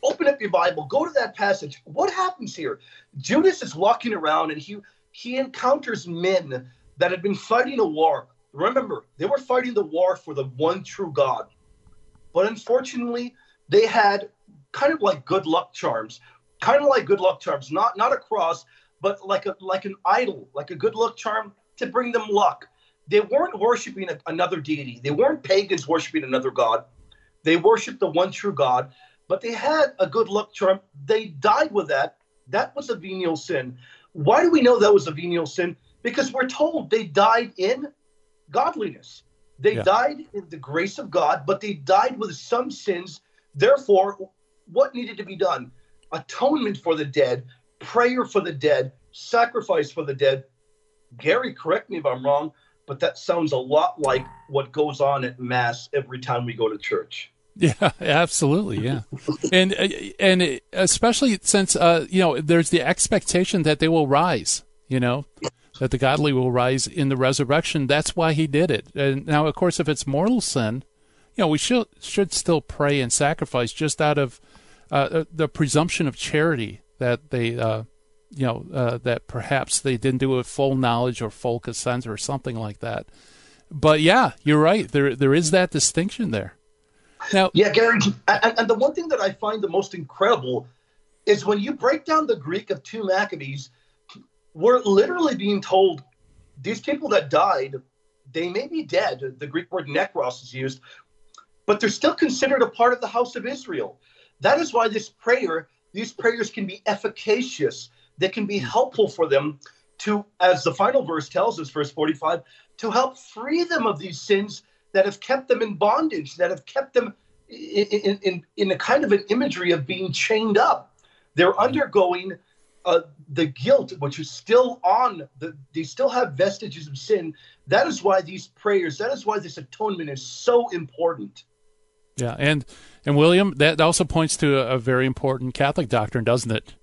E: open up your Bible, go to that passage. What happens here? Judas is walking around and he he encounters men that had been fighting a war. Remember, they were fighting the war for the one true God. But unfortunately, they had kind of like good luck charms, kind of like good luck charms, not not a cross, but like a like an idol, like a good luck charm to bring them luck. They weren't worshiping a, another deity. They weren't pagans worshiping another god. They worshiped the one true God, but they had a good luck charm. They died with that. That was a venial sin. Why do we know that was a venial sin? Because we're told they died in godliness. They
B: Yeah.
E: died in the grace of God, but they died with some sins. Therefore, what needed to be done? Atonement for the dead, prayer for the dead, sacrifice for the dead. Gary, correct me if I'm wrong, but that sounds a lot like what goes on at Mass every time we go to church.
B: Yeah, absolutely. Yeah. and and especially since, uh, you know, there's the expectation that they will rise, you know, that the godly will rise in the resurrection. That's why he did it. And now, of course, if it's mortal sin, you know, we should should still pray and sacrifice just out of uh, the presumption of charity that they, uh, you know, uh, that perhaps they didn't do it with full knowledge or full consent or something like that. But yeah, you're right. There there is that distinction there. Now,
E: yeah, Gary, and, and the one thing that I find the most incredible is when you break down the Greek of two Maccabees, we're literally being told these people that died, they may be dead. The Greek word nekros is used, but they're still considered a part of the house of Israel. That is why this prayer, these prayers can be efficacious. They can be helpful for them to, as the final verse tells us, verse forty-five, to help free them of these sins that have kept them in bondage, that have kept them in, in, in, in a kind of an imagery of being chained up. They're undergoing uh, the guilt, which is still on, the, they still have vestiges of sin. That is why these prayers, that is why this atonement is so important.
B: Yeah, and, and William, that also points to a, a very important Catholic doctrine, doesn't it?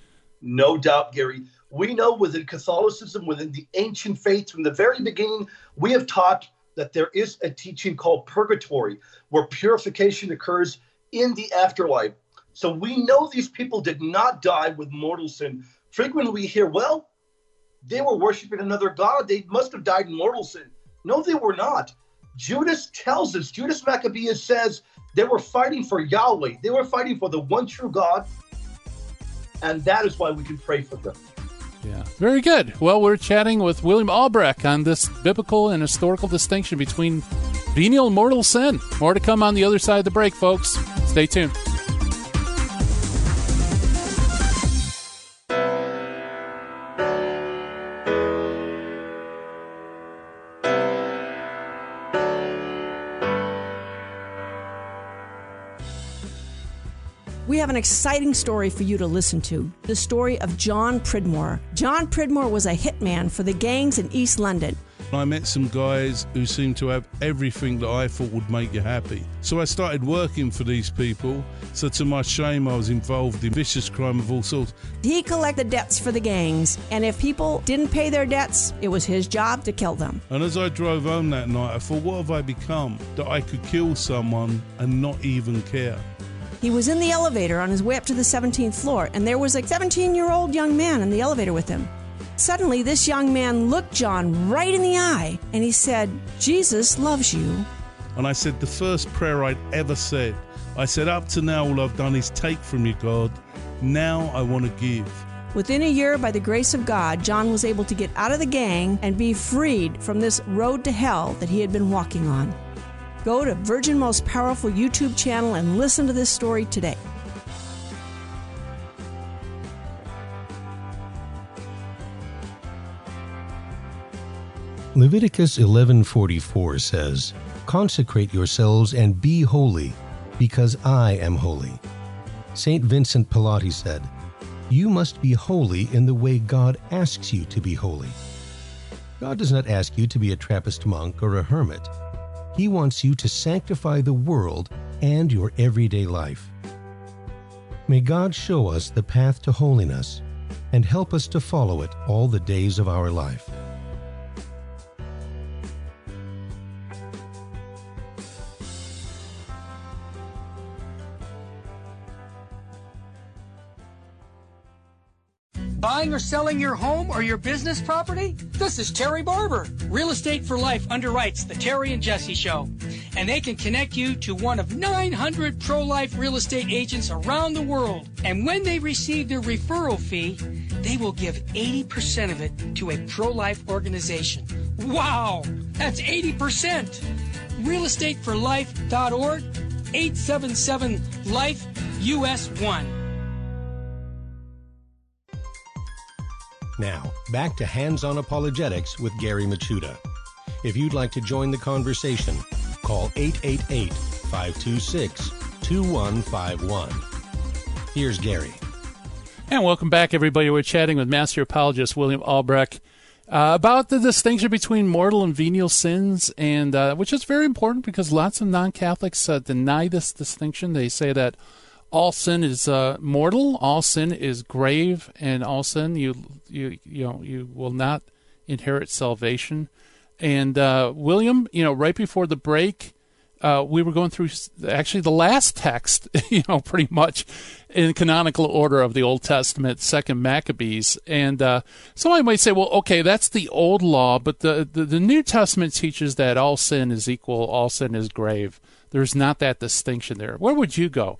E: No doubt, Gary. We know within Catholicism, within the ancient faith, from the very beginning, we have taught that there is a teaching called purgatory, where purification occurs in the afterlife. So we know these people did not die with mortal sin. Frequently we hear, well, they were worshiping another god. They must have died in mortal sin. No, they were not. Judas tells us, Judas Maccabeus says they were fighting for Yahweh. They were fighting for the one true God. And that is why we can pray for them.
B: Yeah, very good. Well, we're chatting with William Albrecht on this biblical and historical distinction between venial and mortal sin. More to come on the other side of the break, folks. Stay tuned.
H: We have an exciting story for you to listen to, the story of John Pridmore. John Pridmore was a hitman for the gangs in East London.
I: I met some guys who seemed to have everything that I thought would make you happy. So I started working for these people. So to my shame, I was involved in vicious crime of all sorts.
H: He collected debts for the gangs, and if people didn't pay their debts, it was his job to kill them.
I: And as I drove home that night, I thought, what have I become? That I could kill someone and not even care.
H: He was in the elevator on his way up to the seventeenth floor, and there was a seventeen-year-old young man in the elevator with him. Suddenly, this young man looked John right in the eye, and he said, "Jesus loves you."
I: And I said the first prayer I'd ever said. I said, up to now, all I've done is take from you, God. Now I want to give.
H: Within a year, by the grace of God, John was able to get out of the gang and be freed from this road to hell that he had been walking on. Go to Virgin Most Powerful YouTube channel and listen to this story today.
A: Leviticus eleven forty-four says, "Consecrate yourselves and be holy, because I am holy." Saint Vincent Pallotti said, "You must be holy in the way God asks you to be holy." God does not ask you to be a Trappist monk or a hermit. He wants you to sanctify the world and your everyday life. May God show us the path to holiness and help us to follow it all the days of our life.
D: Buying or selling your home or your business property? This is Terry Barber. Real Estate for Life underwrites the Terry and Jesse Show. And they can connect you to one of nine hundred pro-life real estate agents around the world. And when they receive their referral fee, they will give eighty percent of it to a pro-life organization. Wow! That's eighty percent! real estate for life dot org, eight seven seven life U S one.
A: Now, back to Hands-On Apologetics with Gary Michuta. If you'd like to join the conversation, call eight eight eight, five two six, two one five one. Here's Gary.
B: And welcome back, everybody. We're chatting with Master Apologist William Albrecht uh, about the distinction between mortal and venial sins, and uh, which is very important because lots of non-Catholics uh, deny this distinction. They say that all sin is uh, mortal, all sin is grave, and all sin you you you know you will not inherit salvation. And uh, William, you know, right before the break, uh, we were going through actually the last text, you know, pretty much in canonical order of the Old Testament, Second Maccabees. And uh, somebody might say, well, okay, that's the old law, but the, the the New Testament teaches that all sin is equal, all sin is grave. There's not that distinction there. Where would you go?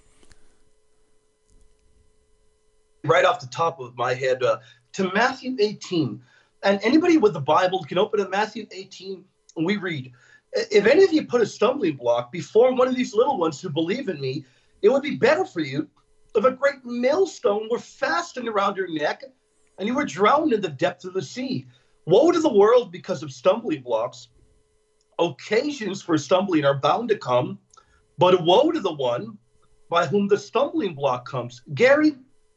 E: Right off the top of my head, uh, to Matthew eighteen. And anybody with the Bible can open to Matthew eighteen, and we read, if any of you put a stumbling block before one of these little ones who believe in me, it would be better for you if a great millstone were fastened around your neck and you were drowned in the depth of the sea. Woe to the world because of stumbling blocks. Occasions for stumbling are bound to come, but woe to the one by whom the stumbling block comes. Gary,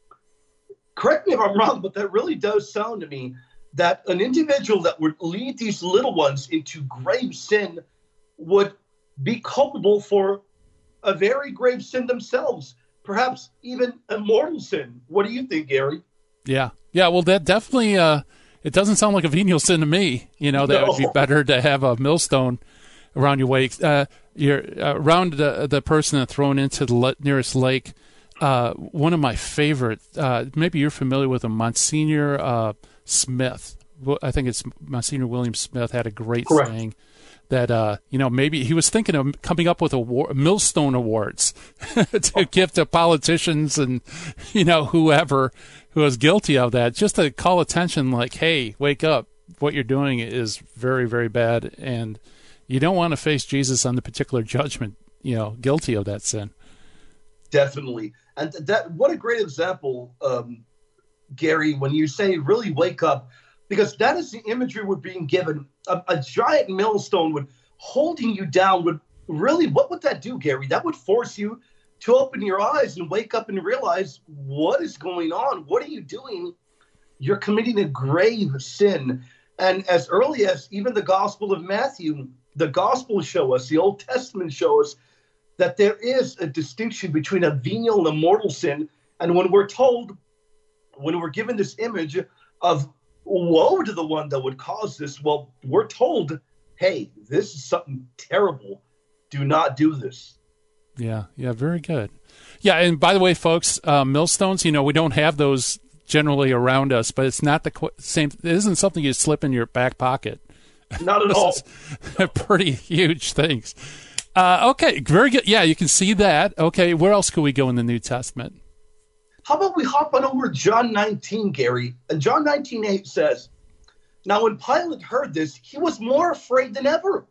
E: correct me if I'm wrong, but that really does sound to me that an individual that would lead these little ones into grave sin would be culpable for a very grave sin themselves, perhaps even a mortal sin. What do you think, Gary?
B: Yeah. Yeah, well, that definitely, uh, it doesn't sound like a venial sin to me. You know, that no. would be better to have a millstone around your waist, uh, you're, uh, around the, the person and thrown into the le- nearest lake. Uh, one of my favorite, uh, maybe you're familiar with him, Monsignor uh, Smith. I think it's Monsignor William Smith had a great
E: Correct.
B: saying that, uh, you know, maybe he was thinking of coming up with award, millstone awards to oh. give to politicians and, you know, whoever who was guilty of that, just to call attention like, hey, wake up. What you're doing is very, very bad. And you don't want to face Jesus on the particular judgment, you know, guilty of that sin.
E: Definitely. And that, what a great example, um, Gary, when you say really wake up, because that is the imagery we're being given. A, a giant millstone would holding you down would really, what would that do, Gary? That would force you to open your eyes and wake up and realize what is going on. What are you doing? You're committing a grave sin. And as early as even the Gospel of Matthew, the Gospels show us, the Old Testament show us that there is a distinction between a venial and a mortal sin. And when we're told, when we're given this image of woe to the one that would cause this, well, we're told, hey, this is something terrible. Do not do this.
B: Yeah, yeah, very good. Yeah, and by the way, folks, uh, millstones, you know, we don't have those generally around us, but it's not the qu- same. It isn't something you slip in your back pocket.
E: Not at all.
B: Pretty huge things. Uh, okay, very good. Yeah, you can see that. Okay, where else could we go in the New Testament?
E: How about we hop on over to John nineteen, Gary? And John nineteen eight says, now when Pilate heard this, he was more afraid than ever.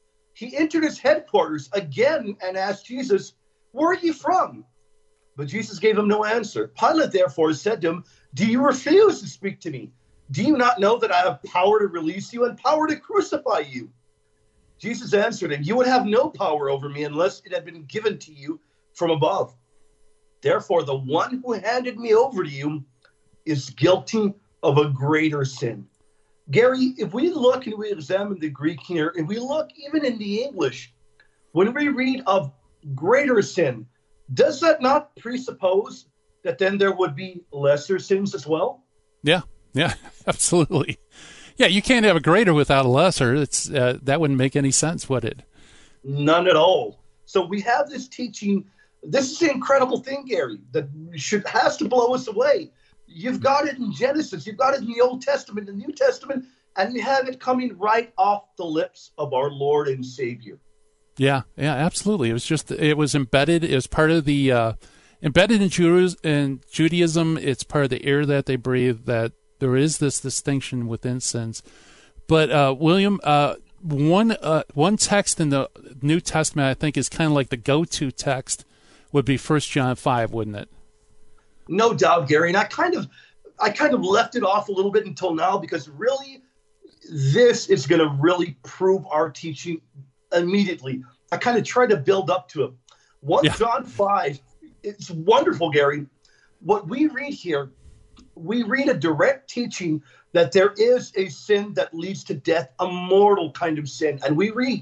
E: He entered his headquarters again and asked Jesus, where are you from? But Jesus gave him no answer. Pilate therefore said to him, do you refuse to speak to me? Do you not know that I have power to release you and power to crucify you? Jesus answered him, you would have no power over me unless it had been given to you from above. Therefore, the one who handed me over to you is guilty of a greater sin. Gary, if we look and we examine the Greek here, and we look even in the English, when we read of greater sin, does that not presuppose that then there would be lesser sins as well?
B: Yeah, yeah, absolutely. Yeah, you can't have a greater without a lesser. It's uh, that wouldn't make any sense, would it?
E: None at all. So we have this teaching. This is the incredible thing, Gary, that should has to blow us away. You've got it in Genesis. You've got it in the Old Testament, the New Testament, and you have it coming right off the lips of our Lord and Savior.
B: Yeah, yeah, absolutely. It was just, it was embedded. It was part of the, uh, embedded in, Jeru- in Judaism. It's part of the air that they breathe, that there is this distinction within sins. But, uh, William, uh, one, uh, one text in the New Testament, I think, is kind of like the go-to text would be First John five, wouldn't it?
E: No doubt, Gary. And I kind of, I kind of left it off a little bit until now, because really, this is going to really prove our teaching immediately. I kind of tried to build up to it. First yeah. John five, it's wonderful, Gary. What we read here, we read a direct teaching that there is a sin that leads to death, a mortal kind of sin. And we read,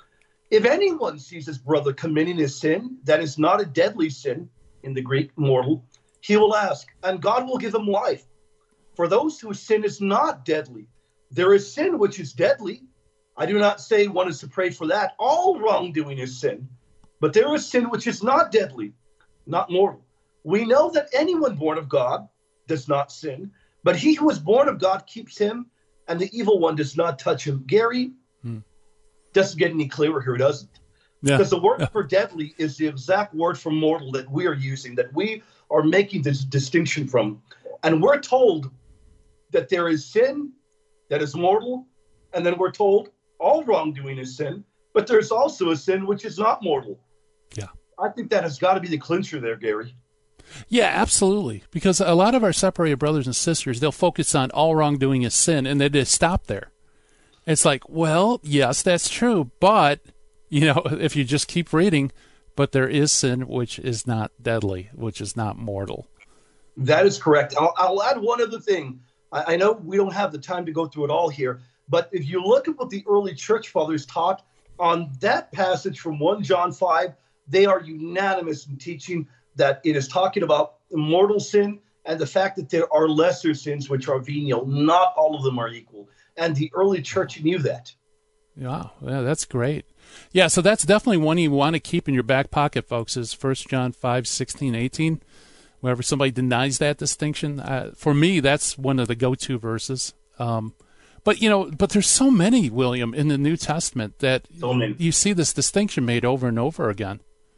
E: if anyone sees his brother committing a sin that is not a deadly sin, in the Greek, mortal, he will ask, and God will give him life. For those whose sin is not deadly, there is sin which is deadly. I do not say one is to pray for that. All wrongdoing is sin. But there is sin which is not deadly, not mortal. We know that anyone born of God does not sin, but he who is born of God keeps him, and the evil one does not touch him. Gary, hmm. doesn't get any clearer here, does it? Yeah. Because the word yeah. for deadly is the exact word for mortal that we are using, that we are making this distinction from. And we're told that there is sin that is mortal, and then we're told all wrongdoing is sin, but there's also a sin which is not mortal.
B: Yeah.
E: I think that has got to be the clincher there, Gary.
B: Yeah, absolutely. Because a lot of our separated brothers and sisters, they'll focus on all wrongdoing is sin, and they just stop there. It's like, well, yes, that's true, but, you know, if you just keep reading, but there is sin which is not deadly, which is not mortal.
E: That is correct. I'll, I'll add one other thing. I, I know we don't have the time to go through it all here, but if you look at what the early church fathers taught on that passage from First John five, they are unanimous in teaching that it is talking about mortal sin and the fact that there are lesser sins which are venial. Not all of them are equal. And the early church knew that.
B: Wow, yeah, that's great. Yeah, so that's definitely one you want to keep in your back pocket, folks, is First John five, sixteen, eighteen. Whenever somebody denies that distinction, uh, for me, that's one of the go-to verses. Um, but, you know, but there's so many, William, in the New Testament that
E: so many.
B: You see this distinction made over and over again.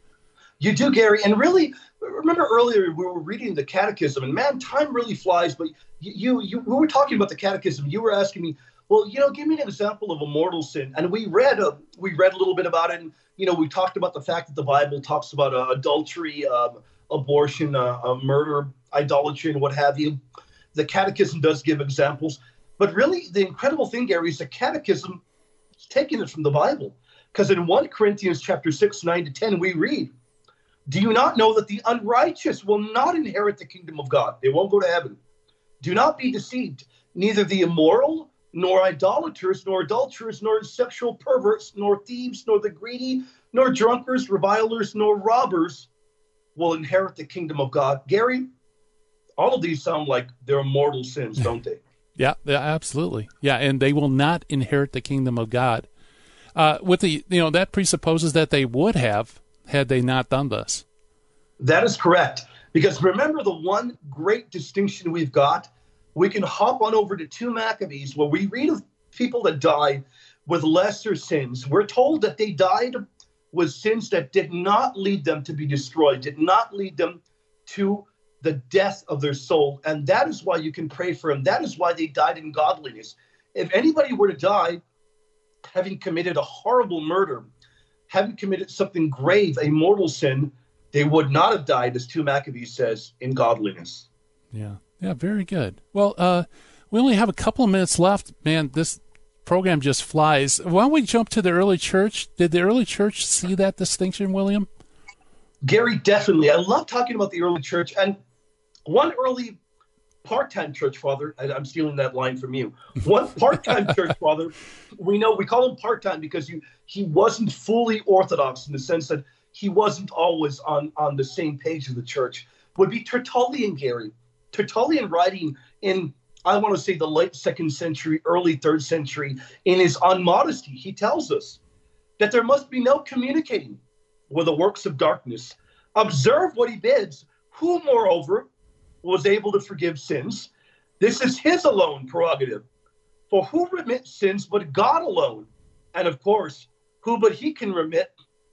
E: You do, Gary. And really, remember earlier we were reading the catechism, and man, time really flies. But you, you, you we were talking about the catechism. You were asking me, well, you know, give me an example of a mortal sin. And we read a, we read a little bit about it. And, you know, we talked about the fact that the Bible talks about uh, adultery, um, abortion, uh, uh, murder, idolatry, and what have you. The catechism does give examples. But really, the incredible thing, Gary, is the catechism is taking it from the Bible. Because in First Corinthians chapter six, nine to ten, we read, do you not know that the unrighteous will not inherit the kingdom of God? They won't go to heaven. Do not be deceived. Neither the immoral, nor idolaters, nor adulterers, nor sexual perverts, nor thieves, nor the greedy, nor drunkards, revilers, nor robbers will inherit the kingdom of God. Gary, all of these sound like they're mortal sins, don't they?
B: Yeah, yeah, absolutely. Yeah, and they will not inherit the kingdom of God. Uh, with the, you know, that presupposes that they would have had they not done this.
E: That is correct. Because remember the one great distinction we've got? We can hop on over to two Maccabees where we read of people that died with lesser sins. We're told that they died with sins that did not lead them to be destroyed, did not lead them to the death of their soul. And that is why you can pray for them. That is why they died in godliness. If anybody were to die having committed a horrible murder, having committed something grave, a mortal sin, they would not have died, as two Maccabees says, in godliness.
B: Yeah, yeah, very good. Well, uh, we only have a couple of minutes left. Man, this program just flies. Why don't we jump to the early church? Did the early church see that distinction, William?
E: Gary, definitely. I love talking about the early church. And one early part-time church father, and I'm stealing that line from you, one part-time church father, we know, we call him part-time because you, he wasn't fully orthodox in the sense that he wasn't always on, on the same page of the church, would be Tertullian, Gary. Tertullian, writing in, I want to say, the late second century, early third century, in his On Modesty, he tells us that there must be no communicating with the works of darkness. Observe what he bids, who, moreover, was able to forgive sins. This is his alone prerogative. For who remits sins but God alone? And of course, who but he can remit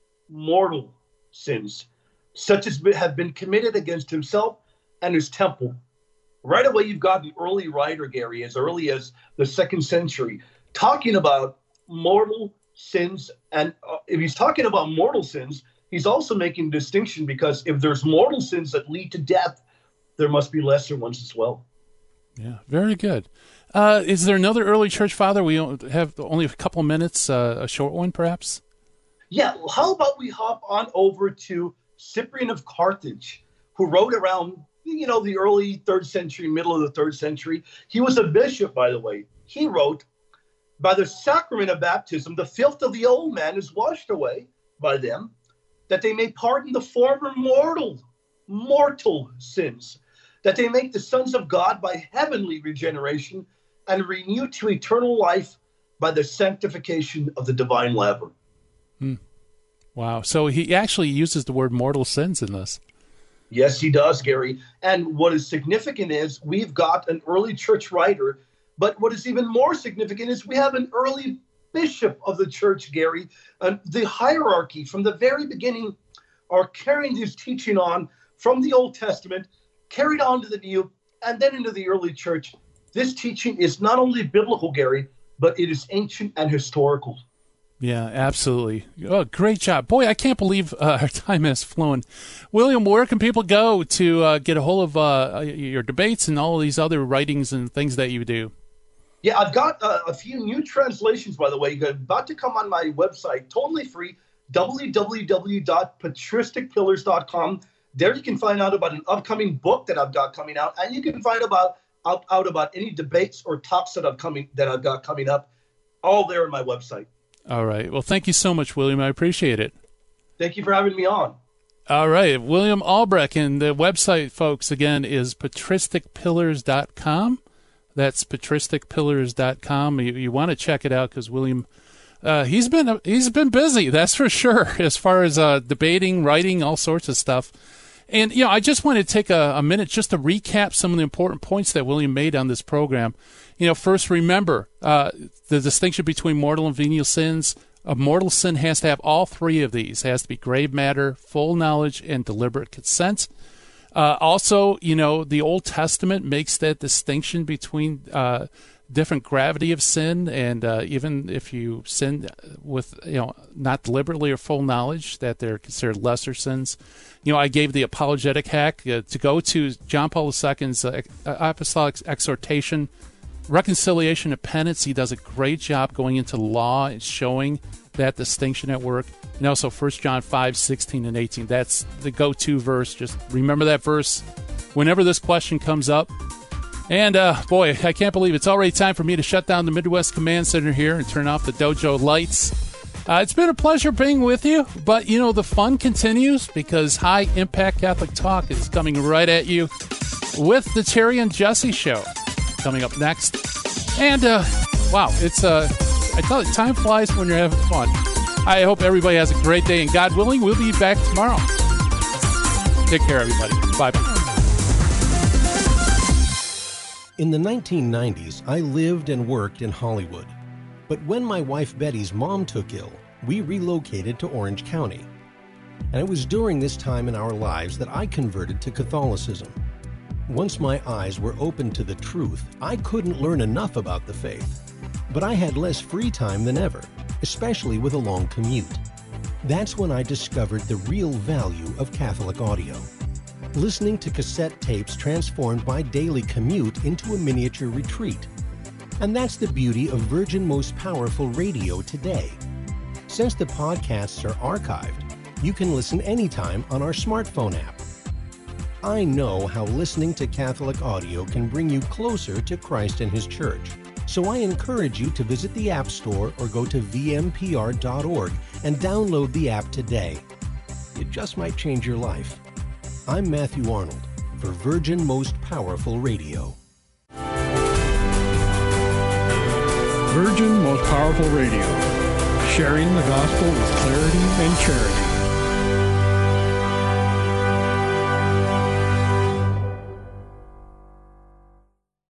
E: mortal sins, such as have been committed against himself and his temple. Right away, you've got an early writer, Gary, as early as the second century, talking about mortal sins. And uh, if he's talking about mortal sins, he's also making a distinction, because if there's mortal sins that lead to death, there must be lesser ones as well.
B: Yeah, very good. Uh, is there another early church father? We have only a couple of minutes, uh, a short one perhaps?
E: Yeah, well, how about we hop on over to Cyprian of Carthage, who wrote around, you know, the early third century, middle of the third century. He was a bishop, by the way. He wrote, by the sacrament of baptism, the filth of the old man is washed away by them, that they may pardon the former mortal, mortal sins, that they make the sons of God by heavenly regeneration and renew to eternal life by the sanctification of the divine laver.
B: Hmm. Wow. So he actually uses the word mortal sins in this.
E: Yes, he does, Gary. And what is significant is we've got an early church writer, but what is even more significant is we have an early bishop of the church, Gary. Uh, the hierarchy from the very beginning are carrying his teaching on from the Old Testament, carried on to the New, and then into the early church. This teaching is not only biblical, Gary, but it is ancient and historical.
B: Yeah, absolutely. Oh, great job. Boy, I can't believe uh, our time has flown. William, where can people go to uh, get a hold of uh, your debates and all of these other writings and things that you do?
E: Yeah, I've got uh, a few new translations, by the way, about to come on my website, totally free, w w w dot patristic pillars dot com. There you can find out about an upcoming book that I've got coming out, and you can find about out, out about any debates or talks that I've coming that I've got coming up, all there on my website.
B: All right. Well, thank you so much, William. I appreciate it.
E: Thank you for having me on.
B: All right. William Albrecht, and the website, folks, again, is patristic pillars dot com. That's patristic pillars dot com. You, you want to check it out because William, uh, he's been he's been busy, that's for sure, as far as uh, debating, writing, all sorts of stuff. And, you know, I just wanted to take a, a minute just to recap some of the important points that William made on this program. You know, first, remember uh, the distinction between mortal and venial sins. A mortal sin has to have all three of these. It has to be grave matter, full knowledge, and deliberate consent. Uh, also, you know, the Old Testament makes that distinction between uh, different gravity of sin, and uh, even if you sin with, you know, not deliberately or full knowledge, that they're considered lesser sins. You know, I gave the apologetic hack uh, to go to John Paul the Second's uh, apostolic exhortation, reconciliation and penance. He does a great job going into law and showing that distinction at work. And also First John five, sixteen and eighteen. That's the go-to verse. Just remember that verse whenever this question comes up. And, uh, boy, I can't believe it's already time for me to shut down the Midwest Command Center here and turn off the dojo lights. Uh, it's been a pleasure being with you, but, you know, the fun continues because High Impact Catholic Talk is coming right at you with the Terry and Jesse Show coming up next. And, uh, wow, it's, uh, I tell you, time flies when you're having fun. I hope everybody has a great day, and God willing, we'll be back tomorrow. Take care, everybody. Bye-bye.
A: In the nineteen nineties, I lived and worked in Hollywood. But when my wife Betty's mom took ill, we relocated to Orange County. And it was during this time in our lives that I converted to Catholicism. Once my eyes were opened to the truth, I couldn't learn enough about the faith. But I had less free time than ever, especially with a long commute. That's when I discovered the real value of Catholic audio. Listening to cassette tapes transformed my daily commute into a miniature retreat. And that's the beauty of Virgin Most Powerful Radio today. Since the podcasts are archived, you can listen anytime on our smartphone app. I know how listening to Catholic audio can bring you closer to Christ and His Church. So I encourage you to visit the App Store or go to v m p r dot org and download the app today. It just might change your life. I'm Matthew Arnold for Virgin Most Powerful Radio.
J: Virgin Most Powerful Radio, sharing the gospel with clarity and charity.